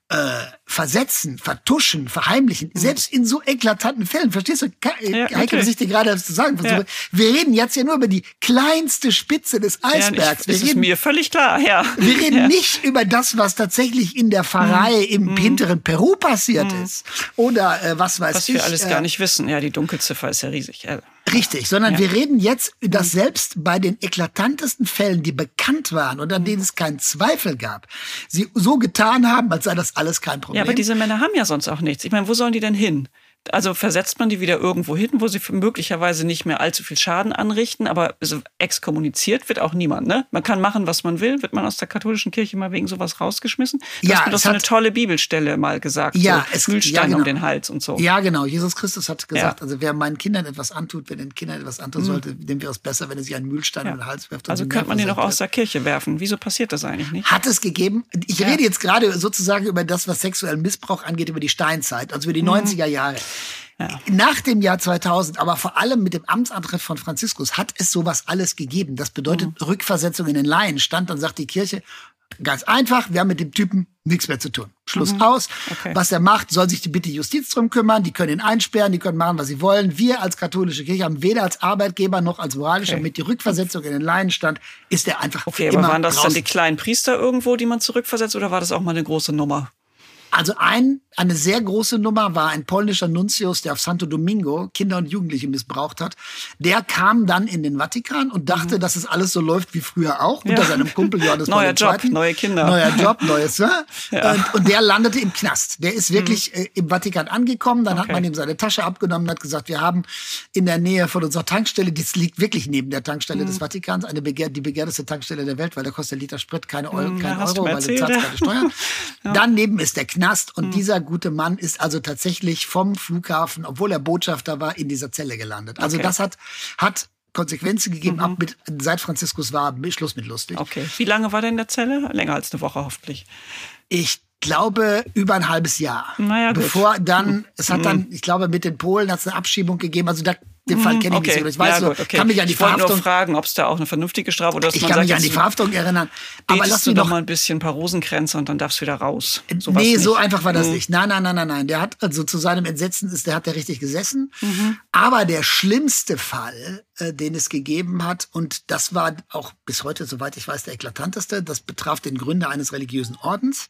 äh, versetzen, vertuschen, verheimlichen, mhm. selbst in so eklatanten Fällen. Verstehst du, ja, Heike, was ich dir gerade zu sagen versuche? Ja. Wir reden jetzt ja nur über die kleinste Spitze des Eisbergs. Ja, das wir ist reden, mir völlig klar, ja. Wir reden ja. nicht über das, was tatsächlich in der Pfarrei mhm. im mhm. hinteren Peru passiert mhm. ist. Oder äh, was weiß was ich. Was wir alles äh, gar nicht wissen. Ja, die Dunkelziffer ist ja riesig. Ja. Richtig, sondern ja. wir reden jetzt, dass selbst bei den eklatantesten Fällen, die bekannt waren und an denen es keinen Zweifel gab, sie so getan haben, als sei das alles kein Problem. Ja, aber diese Männer haben ja sonst auch nichts. Ich meine, wo sollen die denn hin? Also versetzt man die wieder irgendwo hin, wo sie möglicherweise nicht mehr allzu viel Schaden anrichten, aber also exkommuniziert wird auch niemand, ne? Man kann machen, was man will. Wird man aus der katholischen Kirche mal wegen sowas rausgeschmissen? Du ja, hast mir doch so eine tolle Bibelstelle mal gesagt. Ja, so, es, Mühlstein ja, genau. um den Hals und so. Ja, genau. Jesus Christus hat gesagt, ja. also wer meinen Kindern etwas antut, wenn den Kindern etwas antun mhm. sollte, dem wäre es besser, wenn er sich einen Mühlstein ja. um den Hals wirft. Also könnte man den auch aus der Kirche werfen. Wieso passiert das eigentlich nicht? Hat es gegeben. Ich ja. rede jetzt gerade sozusagen über das, was sexuellen Missbrauch angeht, über die Steinzeit, also über die mhm. neunziger Jahre. Ja. Nach dem Jahr zweitausend, aber vor allem mit dem Amtsantritt von Franziskus, hat es sowas alles gegeben. Das bedeutet mhm. Rückversetzung in den Laienstand. Dann sagt die Kirche, ganz einfach, wir haben mit dem Typen nichts mehr zu tun. Schluss mhm. aus. Okay. Was er macht, soll sich die bitte Justiz drum kümmern. Die können ihn einsperren, die können machen, was sie wollen. Wir als katholische Kirche haben weder als Arbeitgeber noch als moralischer okay. mit die Rückversetzung in den Laienstand ist er einfach okay, immer aber waren das draußen. Dann die kleinen Priester irgendwo, die man zurückversetzt, oder war das auch mal eine große Nummer? Also ein, eine sehr große Nummer war ein polnischer Nuntius, der auf Santo Domingo Kinder und Jugendliche missbraucht hat. Der kam dann in den Vatikan und dachte, mhm. dass es alles so läuft wie früher auch, ja. unter seinem Kumpel Johannes Neuer Paul der Job, neue Kinder. Neuer Job, neues, ne? ja. und, und der landete im Knast. Der ist wirklich mhm. äh, im Vatikan angekommen, dann okay. hat man ihm seine Tasche abgenommen und hat gesagt, wir haben in der Nähe von unserer Tankstelle, das liegt wirklich neben der Tankstelle mhm. des Vatikans, eine begehr, die begehrteste Tankstelle der Welt, weil da kostet der Liter Sprit keine Euro, mhm, kein Euro, weil du zahlst keine Steuern. ja. Daneben ist der Knast und mhm. dieser gute Mann ist also tatsächlich vom Flughafen, obwohl er Botschafter war, in dieser Zelle gelandet. Also okay. das hat, hat Konsequenzen gegeben. Mhm. Ab mit, seit Franziskus war Schluss mit lustig. Okay. Wie lange war der in der Zelle? Länger als eine Woche hoffentlich. Ich glaube, über ein halbes Jahr. Naja, gut. Bevor dann, Mhm. es hat dann, ich glaube, mit den Polen hat es eine Abschiebung gegeben. Also da Den Fall kenne ich okay. nicht so gut. Ich weiß ja, so, gut, okay. kann mich an die ich wollte Verhaftung... nur fragen, ob es da auch eine vernünftige Strafe oder dass ich man kann sagt, mich an die Verhaftung erinnern. Aber lass du mich doch noch mal ein bisschen ein paar Rosenkränze und dann darfst du wieder raus. Sowas nee, nicht. so einfach war das mhm. nicht. Nein, nein, nein, nein, nein. Der hat, also zu seinem Entsetzen ist, der hat der richtig gesessen. Mhm. Aber der schlimmste Fall, äh, den es gegeben hat, und das war auch bis heute, soweit ich weiß, der eklatanteste, das betraf den Gründer eines religiösen Ordens.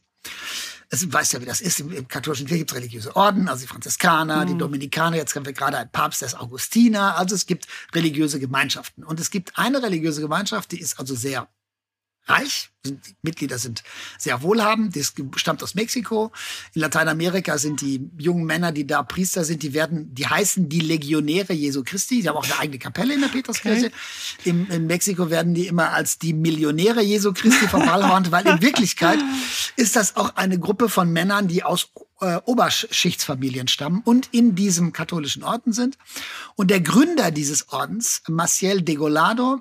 Es weiß ja, wie das ist. Im, im katholischen Kirche gibt es religiöse Orden, also die Franziskaner, mhm. die Dominikaner. Jetzt haben wir gerade einen Papst, der ist Augustiner. Also es gibt religiöse Gemeinschaften. Und es gibt eine religiöse Gemeinschaft, die ist also sehr reich. Die Mitglieder sind sehr wohlhabend. Die stammt aus Mexiko. In Lateinamerika sind die jungen Männer, die da Priester sind, die werden, die heißen die Legionäre Jesu Christi. Die haben auch eine eigene Kapelle in der Peterskirche. Okay. In, in Mexiko werden die immer als die Millionäre Jesu Christi verballhornt, weil in Wirklichkeit ist das auch eine Gruppe von Männern, die aus äh, Oberschichtsfamilien stammen und in diesem katholischen Orden sind. Und der Gründer dieses Ordens, Maciel Degollado,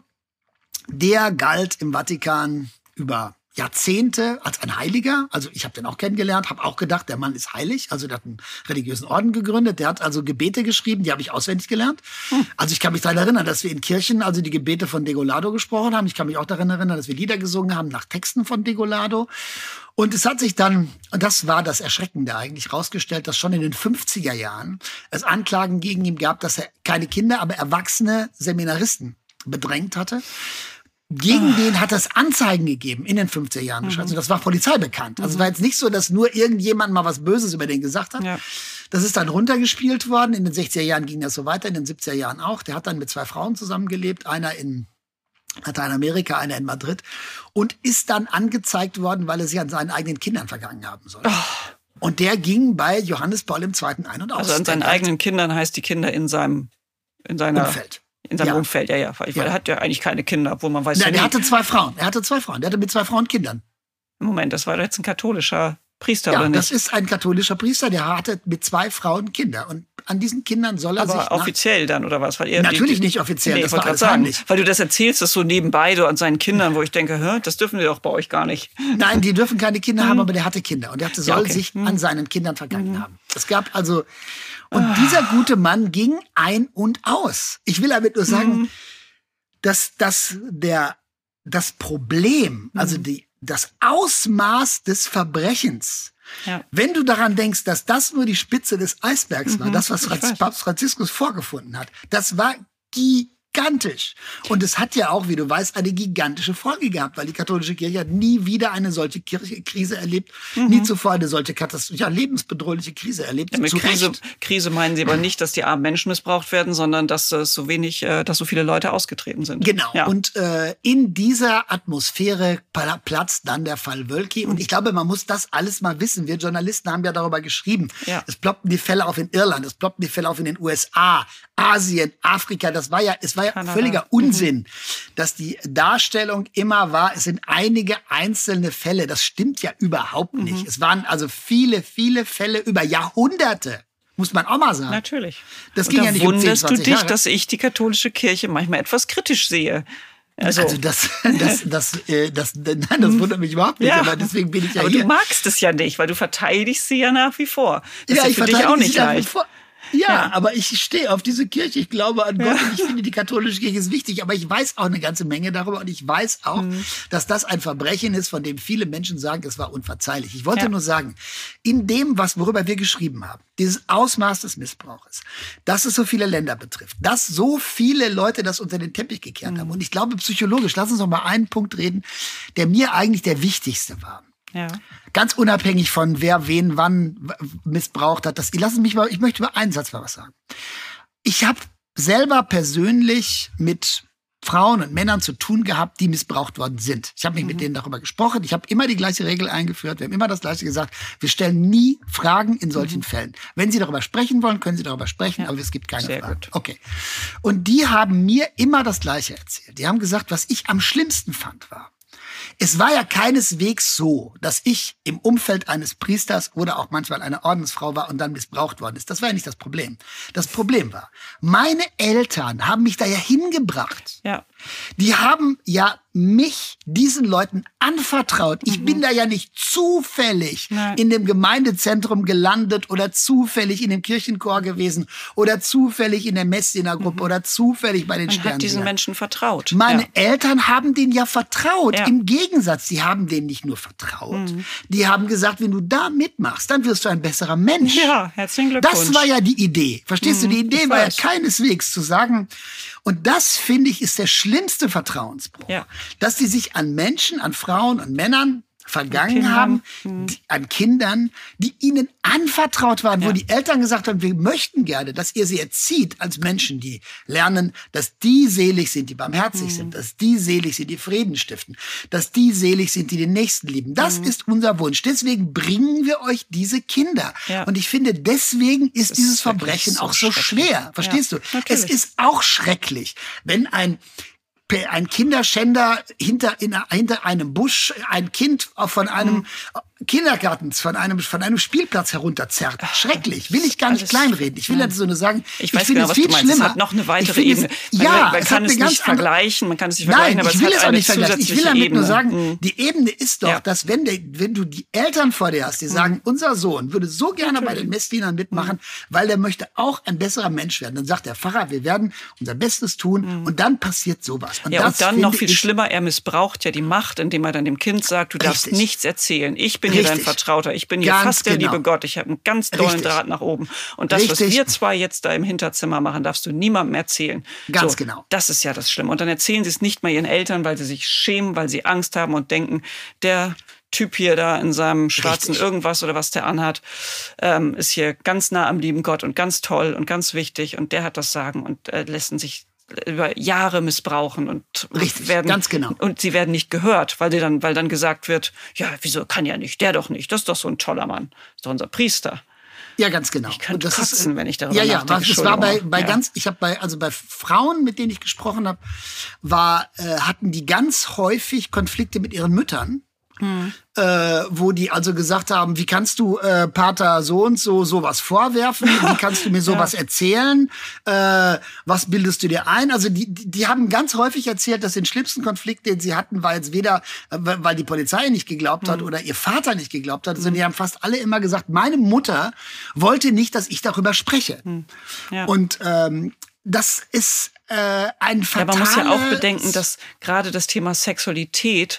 der galt im Vatikan über Jahrzehnte als ein Heiliger. Also ich habe den auch kennengelernt, habe auch gedacht, der Mann ist heilig. Also der hat einen religiösen Orden gegründet. Der hat also Gebete geschrieben, die habe ich auswendig gelernt. Hm. Also ich kann mich daran erinnern, dass wir in Kirchen also die Gebete von Degollado gesprochen haben. Ich kann mich auch daran erinnern, dass wir Lieder gesungen haben nach Texten von Degollado. Und es hat sich dann, und das war das Erschreckende eigentlich, rausgestellt, dass schon in den fünfziger Jahren es Anklagen gegen ihn gab, dass er keine Kinder, aber erwachsene Seminaristen bedrängt hatte. Gegen ah. den hat es Anzeigen gegeben in den fünfziger Jahren. Mhm. Also das war Polizei bekannt. Also es war jetzt nicht so, dass nur irgendjemand mal was Böses über den gesagt hat. Ja. Das ist dann runtergespielt worden. In den sechziger Jahren ging das so weiter, in den siebziger Jahren auch. Der hat dann mit zwei Frauen zusammengelebt, einer in Lateinamerika, einer in Madrid, und ist dann angezeigt worden, weil er sich an seinen eigenen Kindern vergangen haben soll. Oh. Und der ging bei Johannes Paul der Zweite ein und aus. Also an seinen eigenen Kindern heißt die Kinder in seinem in seiner Umfeld. In seinem ja. Umfeld, ja, ja. Weil ja. er hat ja eigentlich keine Kinder, obwohl man weiß Nein, ja der nie. hatte zwei Frauen. Er hatte zwei Frauen. Der hatte mit zwei Frauen Kindern. Moment, das war jetzt ein katholischer Priester, ja, oder nicht? Das ist ein katholischer Priester, der hatte mit zwei Frauen Kinder. Und an diesen Kindern soll er Aber sich... Aber offiziell dann, oder was? Weil er Natürlich die, nicht offiziell, nee, das ich war alles sagen, heimlich. Weil du das erzählst, das so nebenbei, so an seinen Kindern, wo ich denke, hä, das dürfen wir doch bei euch gar nicht. Nein, die dürfen keine Kinder hm. haben, aber der hatte Kinder. Und der hatte, soll ja, okay. sich hm. an seinen Kindern vergangen hm. haben. Es gab also... Und ah. dieser gute Mann ging ein und aus. Ich will damit nur sagen... Hm. dass, dass der, das Problem, also die, das Ausmaß des Verbrechens. Ja. Wenn du daran denkst, dass das nur die Spitze des Eisbergs war, Mhm, das, was ich Franz, weiß. Papst Franziskus vorgefunden hat, das war gigantisch. Und es hat ja auch, wie du weißt, eine gigantische Folge gehabt, weil die katholische Kirche hat nie wieder eine solche Kirche Krise erlebt, Mhm. nie zuvor eine solche Katastrophe, ja, lebensbedrohliche Krise erlebt. Ja, mit Zu Krise, Recht. Krise meinen Sie aber nicht, dass die armen Menschen missbraucht werden, sondern dass es so wenig, äh, dass so viele Leute ausgetreten sind. Genau. Ja. Und äh, in dieser Atmosphäre pla- platzt dann der Fall Wölki. Und ich glaube, man muss das alles mal wissen. Wir Journalisten haben ja darüber geschrieben. Ja. Es ploppten die Fälle auf in Irland, es ploppten die Fälle auf in den U S A, Asien, Afrika. Das war ja, es war ja Kanada. völliger Unsinn, mhm. dass die Darstellung immer war, es sind einige einzelne Fälle. Das stimmt ja überhaupt nicht. Mhm. Es waren also viele, viele Fälle über Jahrhunderte. Muss man auch mal sagen. Natürlich. Das Und ging da ja nicht um zehn, wunderst du zwanzig dich, Jahre. dass ich die katholische Kirche manchmal etwas kritisch sehe. Also, Also das, das, das, äh, das, nein, das wundert mich überhaupt nicht, ja. aber deswegen bin ich ja aber hier. du magst es ja nicht, weil du verteidigst sie ja nach wie vor. Das ja, ist ich ja für dich verteidige auch nicht sie nach wie leicht. vor. Ja, Ja. aber ich stehe auf diese Kirche, ich glaube an Gott und ich finde, die katholische Kirche ist wichtig, aber ich weiß auch eine ganze Menge darüber und ich weiß auch, Mhm. dass das ein Verbrechen ist, von dem viele Menschen sagen, es war unverzeihlich. Ich wollte Ja. nur sagen, in dem, was worüber wir geschrieben haben, dieses Ausmaß des Missbrauches, dass es so viele Länder betrifft, dass so viele Leute das unter den Teppich gekehrt Mhm. haben und ich glaube psychologisch, lass uns noch mal einen Punkt reden, der mir eigentlich der wichtigste war. Ja. Ganz unabhängig von wer wen wann w- missbraucht hat. Das, lassen mich mal, ich möchte über einen Satz mal was sagen. Ich habe selber persönlich mit Frauen und Männern zu tun gehabt, die missbraucht worden sind. Ich habe mich mhm. mit denen darüber gesprochen. Ich habe immer die gleiche Regel eingeführt. Wir haben immer das Gleiche gesagt. Wir stellen nie Fragen in solchen mhm. Fällen. Wenn Sie darüber sprechen wollen, können Sie darüber sprechen, Ja. aber es gibt keine Sehr Fragen. gut. Okay. Und die haben mir immer das Gleiche erzählt. Die haben gesagt, was ich am schlimmsten fand war, es war ja keineswegs so, dass ich im Umfeld eines Priesters oder auch manchmal einer Ordensfrau war und dann missbraucht worden ist. Das war ja nicht das Problem. Das Problem war, meine Eltern haben mich da ja hingebracht. Ja. Die haben ja mich diesen Leuten anvertraut. Ich Mhm. bin da ja nicht zufällig Nein. in dem Gemeindezentrum gelandet oder zufällig in dem Kirchenchor gewesen oder zufällig in der Messdienergruppe oder zufällig bei den Man hat diesen Sternsingern. Menschen vertraut. Meine ja. Eltern haben denen ja vertraut. Ja. Im Gegensatz, die haben denen nicht nur vertraut. Mhm. Die haben gesagt, wenn du da mitmachst, dann wirst du ein besserer Mensch. Ja, herzlichen Glückwunsch. Das war ja die Idee. Verstehst Mhm, du? Die Idee ich war ja weiß. keineswegs zu sagen, und das finde ich ist der schlimmste Vertrauensbruch, Ja. dass die sich an Menschen, an Frauen und Männern vergangen Kindern. haben, Mhm. die, an Kindern, die ihnen anvertraut waren, wo Ja. die Eltern gesagt haben, wir möchten gerne, dass ihr sie erzieht als Menschen, die lernen, dass die selig sind, die barmherzig Mhm. sind, dass die selig sind, die Frieden stiften, dass die selig sind, die den Nächsten lieben. Das Mhm. ist unser Wunsch. Deswegen bringen wir euch diese Kinder. Ja. Und ich finde, deswegen ist Das dieses ist wirklich Verbrechen so auch so schrecklich. schwer. Verstehst Ja, du? natürlich. Es ist auch schrecklich, wenn ein ein Kinderschänder hinter, in, hinter einem Busch ein Kind von einem Mhm. Kindergarten, von einem, von einem Spielplatz herunterzerrt. Schrecklich. Will ich gar nicht Alles- kleinreden. Ich will Ja. dazu nur sagen, Ich weiß finde genau, es was viel du meinst. schlimmer. Es hat noch eine Ich weitere finde Ebene. Es, Man, ja, man es kann hat es eine ganz nicht andere- vergleichen, man kann es nicht vergleichen, Nein, aber ich es will hat es auch eine nicht vergleichen. Ich will zusätzliche damit nur Ebene. sagen, Mhm. die Ebene ist doch, Ja. dass wenn, der, wenn du die Eltern vor dir hast, die sagen, unser Sohn würde so gerne bei den Messdienern mitmachen, weil der möchte auch ein besserer Mensch werden. Dann sagt der Pfarrer, wir werden unser Bestes tun und dann passiert sowas. Und Ja, das und dann noch finde viel ich- schlimmer, er missbraucht ja die Macht, indem er dann dem Kind sagt, du darfst Richtig. nichts erzählen. Ich bin hier dein Richtig. Vertrauter. Ich bin hier Ganz fast der genau. liebe Gott. Ich habe einen ganz dollen Richtig. Draht nach oben. Und das, was Richtig. wir zwei jetzt da im Hinterzimmer machen, darfst du niemandem erzählen. Ganz so, genau. Das ist ja das Schlimme. Und dann erzählen sie es nicht mal ihren Eltern, weil sie sich schämen, weil sie Angst haben und denken, der Typ hier da in seinem schwarzen Richtig. irgendwas oder was der anhat, ähm, ist hier ganz nah am lieben Gott und ganz toll und ganz wichtig. Und der hat das Sagen und äh, lässt sich über Jahre missbrauchen und Richtig, werden, ganz genau. und sie werden nicht gehört, weil die dann, weil dann gesagt wird, ja, wieso kann ja nicht, der doch nicht, das ist doch so ein toller Mann, das ist doch unser Priester. Ja, ganz genau. Ich könnte Und das kotzen, ist, wenn ich darüber ja, ja, nachdenke. Ja, das war bei, Entschuldigung. bei Ja. ganz, ich habe bei, also bei Frauen, mit denen ich gesprochen habe, war, äh, hatten die ganz häufig Konflikte mit ihren Müttern. Hm. Äh, wo die also gesagt haben, wie kannst du äh, Pater so und so sowas vorwerfen? Wie kannst du mir sowas Ja. erzählen? Äh, was bildest du dir ein? Also die, die die haben ganz häufig erzählt, dass den schlimmsten Konflikt, den sie hatten, war jetzt weder, äh, weil die Polizei nicht geglaubt hat Mhm. oder ihr Vater nicht geglaubt hat, sondern die haben fast alle immer gesagt, meine Mutter wollte nicht, dass ich darüber spreche. Ja. Und ähm, das ist äh, ein Ja, fatales... man muss ja auch bedenken, dass gerade das Thema Sexualität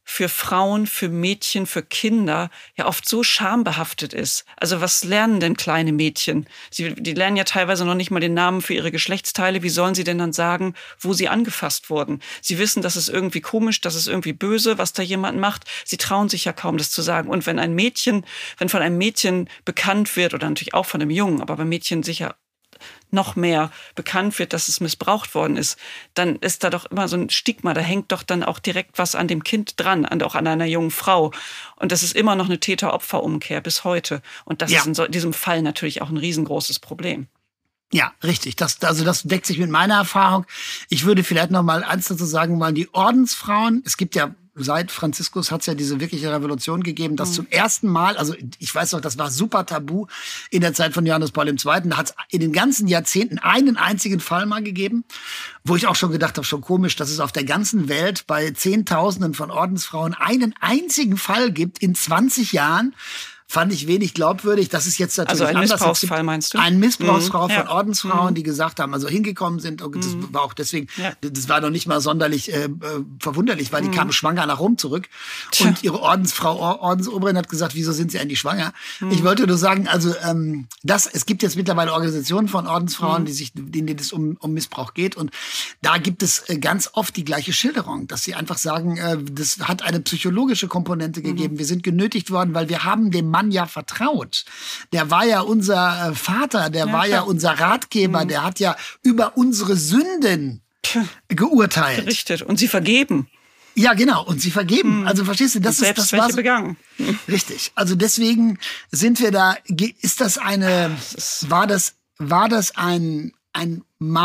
für Frauen, für Mädchen, für Kinder ja oft so schambehaftet ist. Also was lernen denn kleine Mädchen? Sie, die lernen ja teilweise noch nicht mal den Namen für ihre Geschlechtsteile. Wie sollen sie denn dann sagen, wo sie angefasst wurden? Sie wissen, das ist irgendwie komisch, das ist irgendwie böse, was da jemand macht. Sie trauen sich ja kaum, das zu sagen. Und wenn ein Mädchen, wenn von einem Mädchen bekannt wird, oder natürlich auch von einem Jungen, aber bei Mädchen sicher noch mehr bekannt wird, dass es missbraucht worden ist, dann ist da doch immer so ein Stigma, da hängt doch dann auch direkt was an dem Kind dran, auch an einer jungen Frau. Und das ist immer noch eine Täter-Opfer-Umkehr bis heute. Und das ja. ist in so, diesem Fall natürlich auch ein riesengroßes Problem. Ja, richtig. Das, also das deckt sich mit meiner Erfahrung. Ich würde vielleicht noch mal eins dazu sagen wollen, die Ordensfrauen, es gibt ja seit Franziskus hat es ja diese wirkliche Revolution gegeben, dass mhm. zum ersten Mal, also ich weiß noch, das war super tabu in der Zeit von Johannes Paul der Zweite. Da hat es in den ganzen Jahrzehnten einen einzigen Fall mal gegeben, wo ich auch schon gedacht habe, schon komisch, dass es auf der ganzen Welt bei Zehntausenden von Ordensfrauen einen einzigen Fall gibt in zwanzig Jahren. Fand ich wenig glaubwürdig. Das ist jetzt natürlich anders. Also ein anders. Missbrauchsfall meinst du? Ein Missbrauchsfall mhm. von ja. Ordensfrauen, mhm. die gesagt haben, also hingekommen sind. Und das mhm. war auch deswegen, ja. das war noch nicht mal sonderlich äh, verwunderlich, weil die mhm. kamen schwanger nach Rom zurück. Tja. Und ihre Ordensfrau, Ordensoberin hat gesagt, wieso sind sie eigentlich schwanger? Mhm. Ich wollte nur sagen, also ähm, das, es gibt jetzt mittlerweile Organisationen von Ordensfrauen, mhm. die sich, denen es um, um Missbrauch geht. Und da gibt es äh, ganz oft die gleiche Schilderung, dass sie einfach sagen, äh, das hat eine psychologische Komponente gegeben. Mhm. Wir sind genötigt worden, weil wir haben dem Mann ja vertraut. Der war ja unser Vater, der ja, war ja unser Ratgeber, mhm. der hat ja über unsere Sünden geurteilt. Gerichtet und sie vergeben. Ja, genau, und sie vergeben. Mhm. Also verstehst du, das und ist das welche war so, begangen. Mhm. Richtig. Also deswegen sind wir da, ist das eine, das war das, war das ein, ein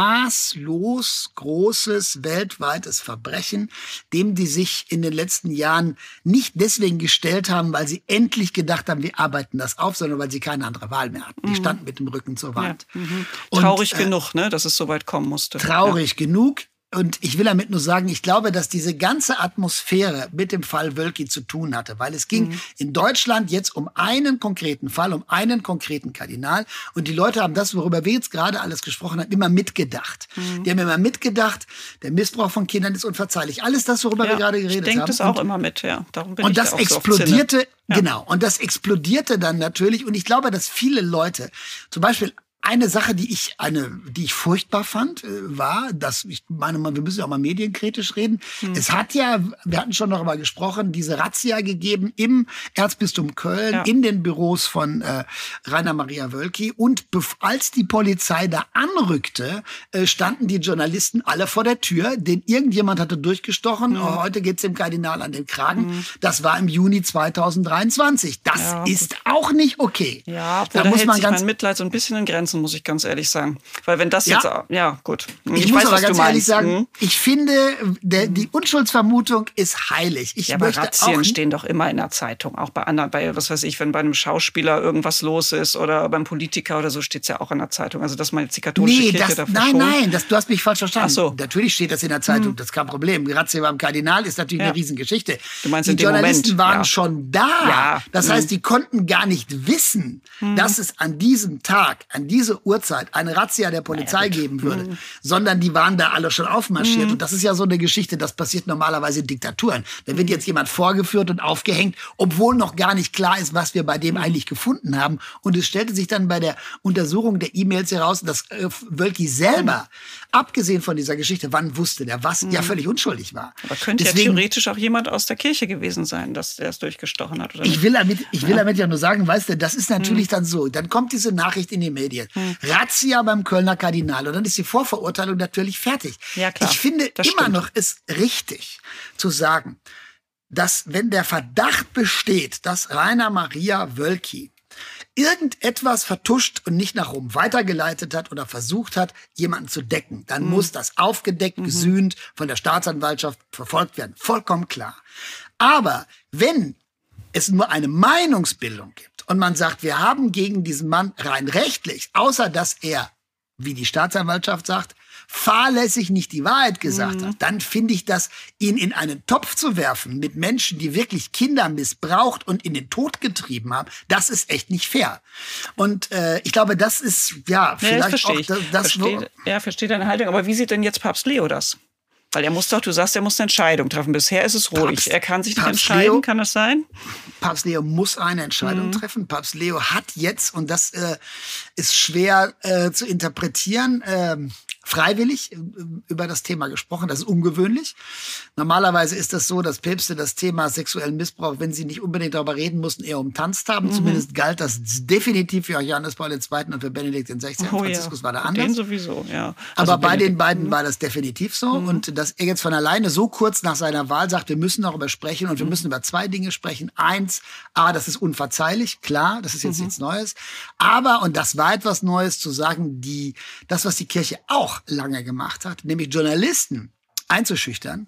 maßlos großes weltweites Verbrechen, dem die sich in den letzten Jahren nicht deswegen gestellt haben, weil sie endlich gedacht haben, wir arbeiten das auf, sondern weil sie keine andere Wahl mehr hatten. Die mhm. standen mit dem Rücken zur Wand. Ja. Mhm. Und, traurig äh, genug, ne, dass es so weit kommen musste. Traurig ja. genug. Und ich will damit nur sagen, ich glaube, dass diese ganze Atmosphäre mit dem Fall Wölki zu tun hatte, weil es ging mhm. in Deutschland jetzt um einen konkreten Fall, um einen konkreten Kardinal. Und die Leute haben das, worüber wir jetzt gerade alles gesprochen haben, immer mitgedacht. Mhm. Die haben immer mitgedacht, der Missbrauch von Kindern ist unverzeihlich. Alles das, worüber ja, wir gerade geredet ich denk haben. Ich denke das auch und, immer mit, ja. Darum bin und ich das da auch explodierte, so auf Zinne. genau. Und das explodierte dann natürlich. Und ich glaube, dass viele Leute, zum Beispiel eine Sache, die ich eine, die ich furchtbar fand, war, dass ich meine, wir müssen ja auch mal medienkritisch reden. Hm. Es hat ja, wir hatten schon darüber gesprochen, diese Razzia gegeben im Erzbistum Köln, ja. in den Büros von äh, Rainer Maria Wölki. Und als die Polizei da anrückte, äh, standen die Journalisten alle vor der Tür, denn irgendjemand hatte durchgestochen. Hm. Oh, heute geht's dem Kardinal an den Kragen. Hm. Das war im Juni zweitausenddreiundzwanzig. Das ja, ist gut. auch nicht okay. Ja, obwohl da, da muss hält man sich ganz mein Mitleid so ein bisschen in Grenzen, muss ich ganz ehrlich sagen. Weil wenn das ja. jetzt, ja gut. Ich, ich muss weiß, aber ganz ehrlich sagen, hm? ich finde, der, die Unschuldsvermutung ist heilig. Ich ja, aber Razzien stehen doch immer in der Zeitung. Auch bei anderen, bei, was weiß ich, wenn bei einem Schauspieler irgendwas los ist oder beim Politiker oder so, steht es ja auch in der Zeitung. Also, dass man jetzt die katholische nee, Kirche das, dafür Nein, schont. nein, das, du hast mich falsch verstanden. Ach so. Natürlich steht das in der Zeitung, hm. das ist kein Problem. Razzia beim Kardinal ist natürlich ja. eine Riesengeschichte. Du meinst die in dem Journalisten Moment. waren ja. schon da. Ja. Das hm. heißt, die konnten gar nicht wissen, hm. dass es an diesem Tag, an diese Uhrzeit eine Razzia der Polizei ja, geben würde, mhm. sondern die waren da alle schon aufmarschiert. Mhm. Und das ist ja so eine Geschichte, das passiert normalerweise in Diktaturen. Da wird jetzt jemand vorgeführt und aufgehängt, obwohl noch gar nicht klar ist, was wir bei dem mhm. eigentlich gefunden haben. Und es stellte sich dann bei der Untersuchung der E-Mails heraus, dass äh, Wölki selber, abgesehen von dieser Geschichte, wann wusste der, was mhm. ja völlig unschuldig war. Aber könnte Deswegen, ja theoretisch auch jemand aus der Kirche gewesen sein, dass der es durchgestochen hat. Oder ich will damit, ich will ja. damit ja nur sagen, weißt du, das ist natürlich mhm. dann so. Dann kommt diese Nachricht in die Medien. Mhm. Razzia beim Kölner Kardinal. Und dann ist die Vorverurteilung natürlich fertig. Ja, klar. Ich finde das immer stimmt. noch es richtig zu sagen, dass wenn der Verdacht besteht, dass Rainer Maria Wölki irgendetwas vertuscht und nicht nach Rom weitergeleitet hat oder versucht hat, jemanden zu decken, dann mhm. muss das aufgedeckt, mhm. gesühnt von der Staatsanwaltschaft verfolgt werden. Vollkommen klar. Aber wenn es nur eine Meinungsbildung gibt und man sagt, wir haben gegen diesen Mann rein rechtlich, außer dass er, wie die Staatsanwaltschaft sagt, fahrlässig nicht die Wahrheit gesagt mhm. hat, dann finde ich das, ihn in einen Topf zu werfen mit Menschen, die wirklich Kinder missbraucht und in den Tod getrieben haben, das ist echt nicht fair. Und äh, ich glaube, das ist, ja, vielleicht ja, das auch ich. das, das verstehe, ja, verstehe deine Haltung. Aber wie sieht denn jetzt Papst Leo das? Weil er muss doch, du sagst, er muss eine Entscheidung treffen. Bisher ist es ruhig. Papst, er kann sich nicht Papst entscheiden, Leo, kann das sein? Papst Leo muss eine Entscheidung mhm. treffen. Papst Leo hat jetzt, und das äh, ist schwer äh, zu interpretieren, äh, freiwillig äh, über das Thema gesprochen. Das ist ungewöhnlich. Normalerweise ist das so, dass Päpste das Thema sexuellen Missbrauch, wenn sie nicht unbedingt darüber reden mussten, eher umtanzt haben. Mhm. Zumindest galt das definitiv für Johannes Paul der Zweite und für Benedikt der Sechzehnte. Oh, Franziskus ja. war da anders. Den sowieso, ja. Also Aber bei Benedikt, den beiden mhm. war das definitiv so. Mhm. Und dass er jetzt von alleine so kurz nach seiner Wahl sagt, wir müssen darüber sprechen und wir müssen über zwei Dinge sprechen. Eins, A, das ist unverzeihlich, klar, das ist jetzt mhm. nichts Neues. Aber, und das war etwas Neues, zu sagen, die, das, was die Kirche auch lange gemacht hat, nämlich Journalisten einzuschüchtern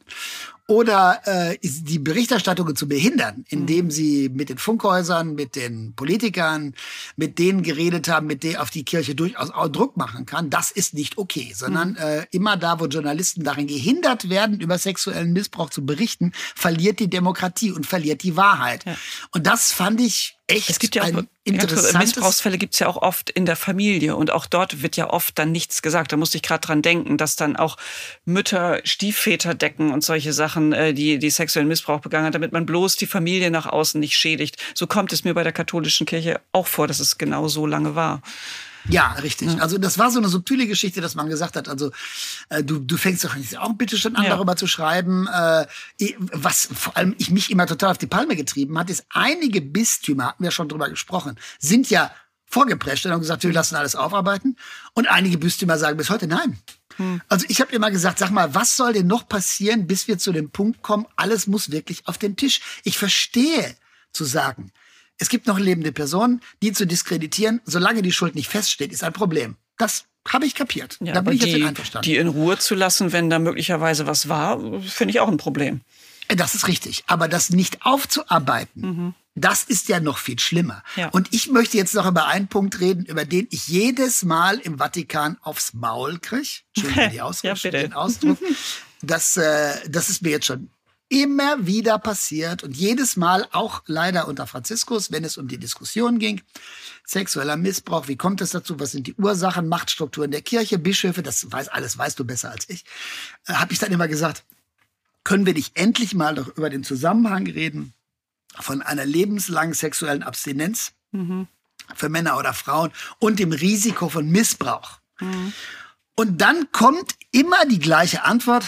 oder äh, die Berichterstattung zu behindern, indem sie mit den Funkhäusern, mit den Politikern, mit denen geredet haben, mit denen auf die Kirche durchaus auch Druck machen kann, das ist nicht okay, sondern mhm. äh, immer da, wo Journalisten darin gehindert werden, über sexuellen Missbrauch zu berichten, verliert die Demokratie und verliert die Wahrheit. Ja. Und das fand ich echt es gibt ja auch ein interessantes... Missbrauchsfälle gibt es ja auch oft in der Familie und auch dort wird ja oft dann nichts gesagt. Da musste ich gerade dran denken, dass dann auch Mütter Stiefväter decken und solche Sachen, die die sexuellen Missbrauch begangen haben, damit man bloß die Familie nach außen nicht schädigt. So kommt es mir bei der katholischen Kirche auch vor, dass es genau so lange war. Ja, richtig. Ja. Also das war so eine subtile Geschichte, dass man gesagt hat, also äh, du, du fängst doch auch bitte schon an, ja. darüber zu schreiben. Äh, was vor allem ich mich immer total auf die Palme getrieben hat, ist, einige Bistümer, hatten wir schon drüber gesprochen, sind ja vorgeprescht und haben gesagt, wir lassen alles aufarbeiten. Und einige Bistümer sagen bis heute nein. Hm. Also ich habe immer gesagt, sag mal, was soll denn noch passieren, bis wir zu dem Punkt kommen, alles muss wirklich auf den Tisch. Ich verstehe zu sagen, es gibt noch lebende Personen, die zu diskreditieren, solange die Schuld nicht feststeht, ist ein Problem. Das habe ich kapiert. Ja, da bin ich die, jetzt mit einverstanden. Die in Ruhe zu lassen, wenn da möglicherweise was war, finde ich auch ein Problem. Das ist richtig. Aber das nicht aufzuarbeiten, mhm. das ist ja noch viel schlimmer. Ja. Und ich möchte jetzt noch über einen Punkt reden, über den ich jedes Mal im Vatikan aufs Maul kriege. Entschuldigung, die Ausdruck, ja, bitte. Den Ausdruck. Das, äh, das ist mir jetzt schon immer wieder passiert und jedes Mal auch leider unter Franziskus, wenn es um die Diskussion ging, sexueller Missbrauch, wie kommt es dazu, was sind die Ursachen, Machtstrukturen der Kirche, Bischöfe, das weiß alles, weißt du besser als ich, äh, habe ich dann immer gesagt, können wir nicht endlich mal doch über den Zusammenhang reden von einer lebenslangen sexuellen Abstinenz mhm. für Männer oder Frauen und dem Risiko von Missbrauch. Mhm. Und dann kommt immer die gleiche Antwort,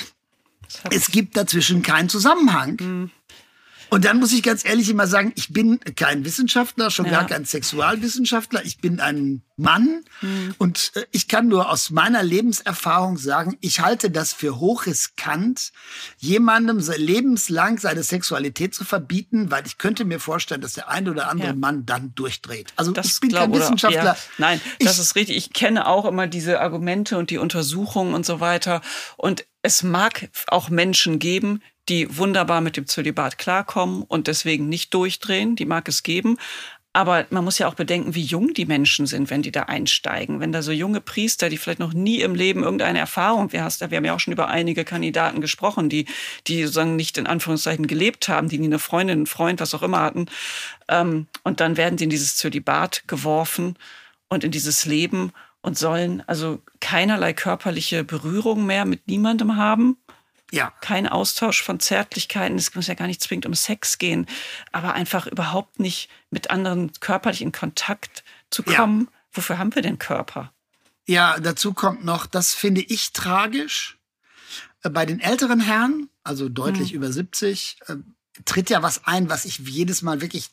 es gibt dazwischen keinen Zusammenhang. Mhm. Und dann muss ich ganz ehrlich immer sagen, ich bin kein Wissenschaftler, schon ja. gar kein Sexualwissenschaftler. Ich bin ein Mann mhm. und ich kann nur aus meiner Lebenserfahrung sagen, ich halte das für hochriskant, jemandem lebenslang seine Sexualität zu verbieten, weil ich könnte mir vorstellen, dass der eine oder andere ja. Mann dann durchdreht. Also das ich bin glaub, kein Wissenschaftler. Ja. Nein, das ich, ist richtig. Ich kenne auch immer diese Argumente und die Untersuchungen und so weiter. Und es mag auch Menschen geben, die wunderbar mit dem Zölibat klarkommen und deswegen nicht durchdrehen. Die mag es geben. Aber man muss ja auch bedenken, wie jung die Menschen sind, wenn die da einsteigen. Wenn da so junge Priester, die vielleicht noch nie im Leben irgendeine Erfahrung, wir, hast, wir haben ja auch schon über einige Kandidaten gesprochen, die, die sozusagen nicht in Anführungszeichen gelebt haben, die nie eine Freundin, einen Freund, was auch immer hatten. Ähm, und dann werden die in dieses Zölibat geworfen und in dieses Leben und sollen also keinerlei körperliche Berührung mehr mit niemandem haben. Ja. Kein Austausch von Zärtlichkeiten. Es muss ja gar nicht zwingend um Sex gehen, aber einfach überhaupt nicht mit anderen körperlich in Kontakt zu kommen. Ja. Wofür haben wir den Körper? Ja, dazu kommt noch, das finde ich tragisch. Bei den älteren Herren, also deutlich hm. über siebzig, äh, tritt ja was ein, was ich jedes Mal wirklich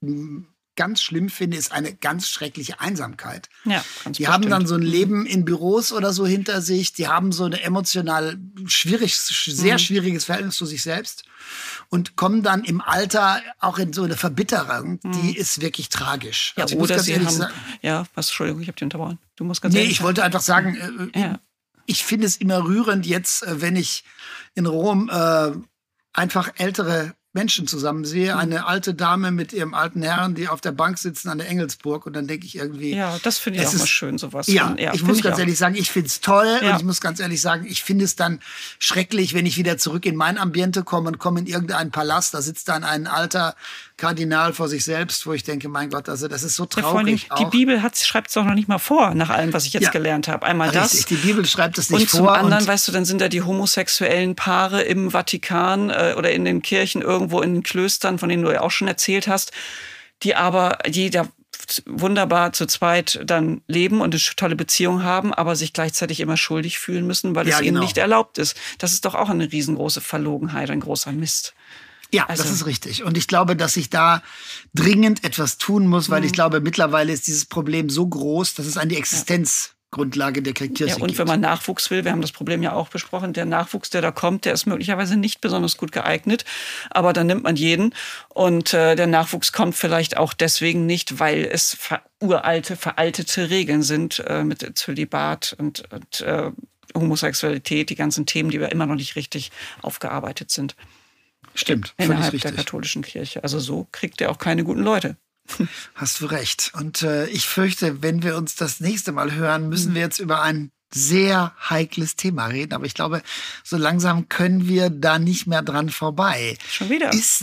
ganz schlimm finde, ist eine ganz schreckliche Einsamkeit. Ja, ganz die bestimmt. Haben dann so ein Leben in Büros oder so hinter sich, die haben so eine emotional schwierig, sehr schwieriges Verhältnis zu sich selbst und kommen dann im Alter auch in so eine Verbitterung, die mhm. ist wirklich tragisch. Ja, also ich oder muss ganz sie haben, sagen, ja, was, Entschuldigung, ich habe dich unterbrochen. Du musst ganz nee, ehrlich ich sagen. wollte einfach sagen, äh, ja. ich finde es immer rührend jetzt, wenn ich in Rom äh, einfach ältere Menschen zusammen sehe, eine alte Dame mit ihrem alten Herrn, die auf der Bank sitzen an der Engelsburg und dann denke ich irgendwie... Ja, das finde ich auch ist, mal schön, sowas. Ja, ja ich muss ich ganz auch. ehrlich sagen, ich finde es toll ja. und ich muss ganz ehrlich sagen, ich finde es dann schrecklich, wenn ich wieder zurück in mein Ambiente komme und komme in irgendeinen Palast, da sitzt dann ein alter, Kardinal vor sich selbst, wo ich denke, mein Gott, also das ist so traurig. Ja, vor allem, die auch. Bibel schreibt es doch noch nicht mal vor, nach allem, was ich jetzt ja. gelernt habe. Einmal Richtig, das. Die Bibel schreibt es nicht und vor. Und zum anderen, weißt du, dann sind da die homosexuellen Paare im Vatikan äh, oder in den Kirchen irgendwo in den Klöstern, von denen du ja auch schon erzählt hast, die aber jeder wunderbar zu zweit dann leben und eine tolle Beziehung haben, aber sich gleichzeitig immer schuldig fühlen müssen, weil ja, es genau. ihnen nicht erlaubt ist. Das ist doch auch eine riesengroße Verlogenheit, ein großer Mist. Ja, also. Das ist richtig. Und ich glaube, dass sich da dringend etwas tun muss, weil mhm. ich glaube, mittlerweile ist dieses Problem so groß, dass es an die Existenzgrundlage der Kirche ja, und geht. wenn man Nachwuchs will, wir haben das Problem ja auch besprochen, der Nachwuchs, der da kommt, der ist möglicherweise nicht besonders gut geeignet, aber dann nimmt man jeden und äh, der Nachwuchs kommt vielleicht auch deswegen nicht, weil es ver- uralte, veraltete Regeln sind äh, mit Zölibat und, und äh, Homosexualität, die ganzen Themen, die wir immer noch nicht richtig aufgearbeitet sind. Stimmt, innerhalb völlig der richtig. katholischen Kirche. Also so kriegt er auch keine guten Leute. Hast du recht. Und äh, ich fürchte, wenn wir uns das nächste Mal hören, müssen wir jetzt über ein sehr heikles Thema reden. Aber ich glaube, so langsam können wir da nicht mehr dran vorbei. Schon wieder? Ist,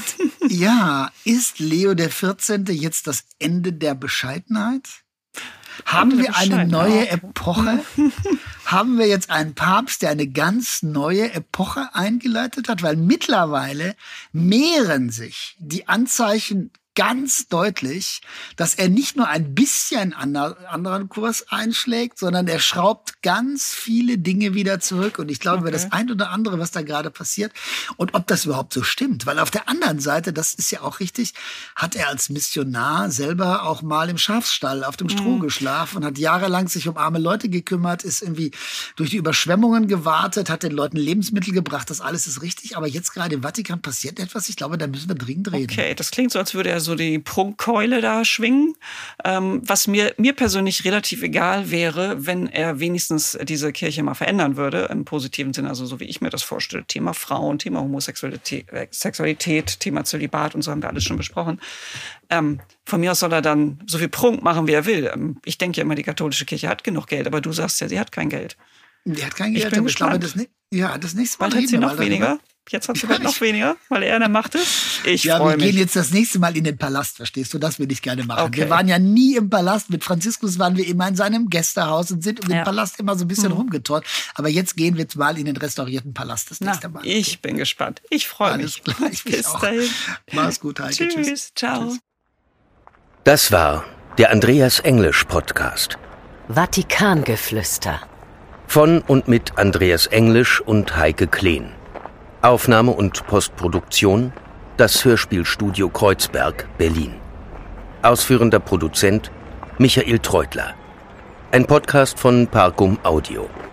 ja, ist Leo der vierzehnte jetzt das Ende der Bescheidenheit? Haben wir eine neue Epoche? Haben wir jetzt einen Papst, der eine ganz neue Epoche eingeleitet hat? Weil mittlerweile mehren sich die Anzeichen ganz deutlich, dass er nicht nur ein bisschen anderen Kurs einschlägt, sondern er schraubt ganz viele Dinge wieder zurück. Und ich glaube, okay. das ein oder andere, was da gerade passiert und ob das überhaupt so stimmt. Weil auf der anderen Seite, das ist ja auch richtig, hat er als Missionar selber auch mal im Schafsstall auf dem Stroh mhm. geschlafen und hat jahrelang sich um arme Leute gekümmert, ist irgendwie durch die Überschwemmungen gewartet, hat den Leuten Lebensmittel gebracht. Das alles ist richtig. Aber jetzt gerade im Vatikan passiert etwas. Ich glaube, da müssen wir dringend reden. Okay, das klingt so, als würde er so die Prunkkeule da schwingen, ähm, was mir, mir persönlich relativ egal wäre, wenn er wenigstens diese Kirche mal verändern würde, im positiven Sinne, also so wie ich mir das vorstelle. Thema Frauen, Thema Homosexualität, äh, Sexualität, Thema Zölibat und so haben wir alles schon besprochen. Ähm, von mir aus soll er dann so viel Prunk machen, wie er will. Ähm, ich denke ja immer, die katholische Kirche hat genug Geld, aber du sagst ja, sie hat kein Geld. Die hat kein Geld, ich bin aber gespannt. ich glaube, das, ja, das nächste Mal Bald hat sie noch darüber. weniger. Jetzt hat sie bald noch weniger, weil er in der Macht ist. Ich ja, freue wir mich. gehen jetzt das nächste Mal in den Palast, verstehst du? Das würde ich gerne machen. Okay. Wir waren ja nie im Palast. Mit Franziskus waren wir immer in seinem Gästehaus und sind um ja. den Palast immer so ein bisschen mhm. rumgetornt. Aber jetzt gehen wir jetzt mal in den restaurierten Palast das nächste Na, Mal. Ich bin gespannt. Ich freue mich. Ich Bis auch. dahin. Mach's gut, Heike. Tschüss. Tschüss. Ciao. Tschüss. Das war der Andreas Englisch Podcast. Vatikangeflüster. Von und mit Andreas Englisch und Heike Kleen. Aufnahme und Postproduktion, das Hörspielstudio Kreuzberg, Berlin. Ausführender Produzent Michael Treutler. Ein Podcast von Parcum Audio.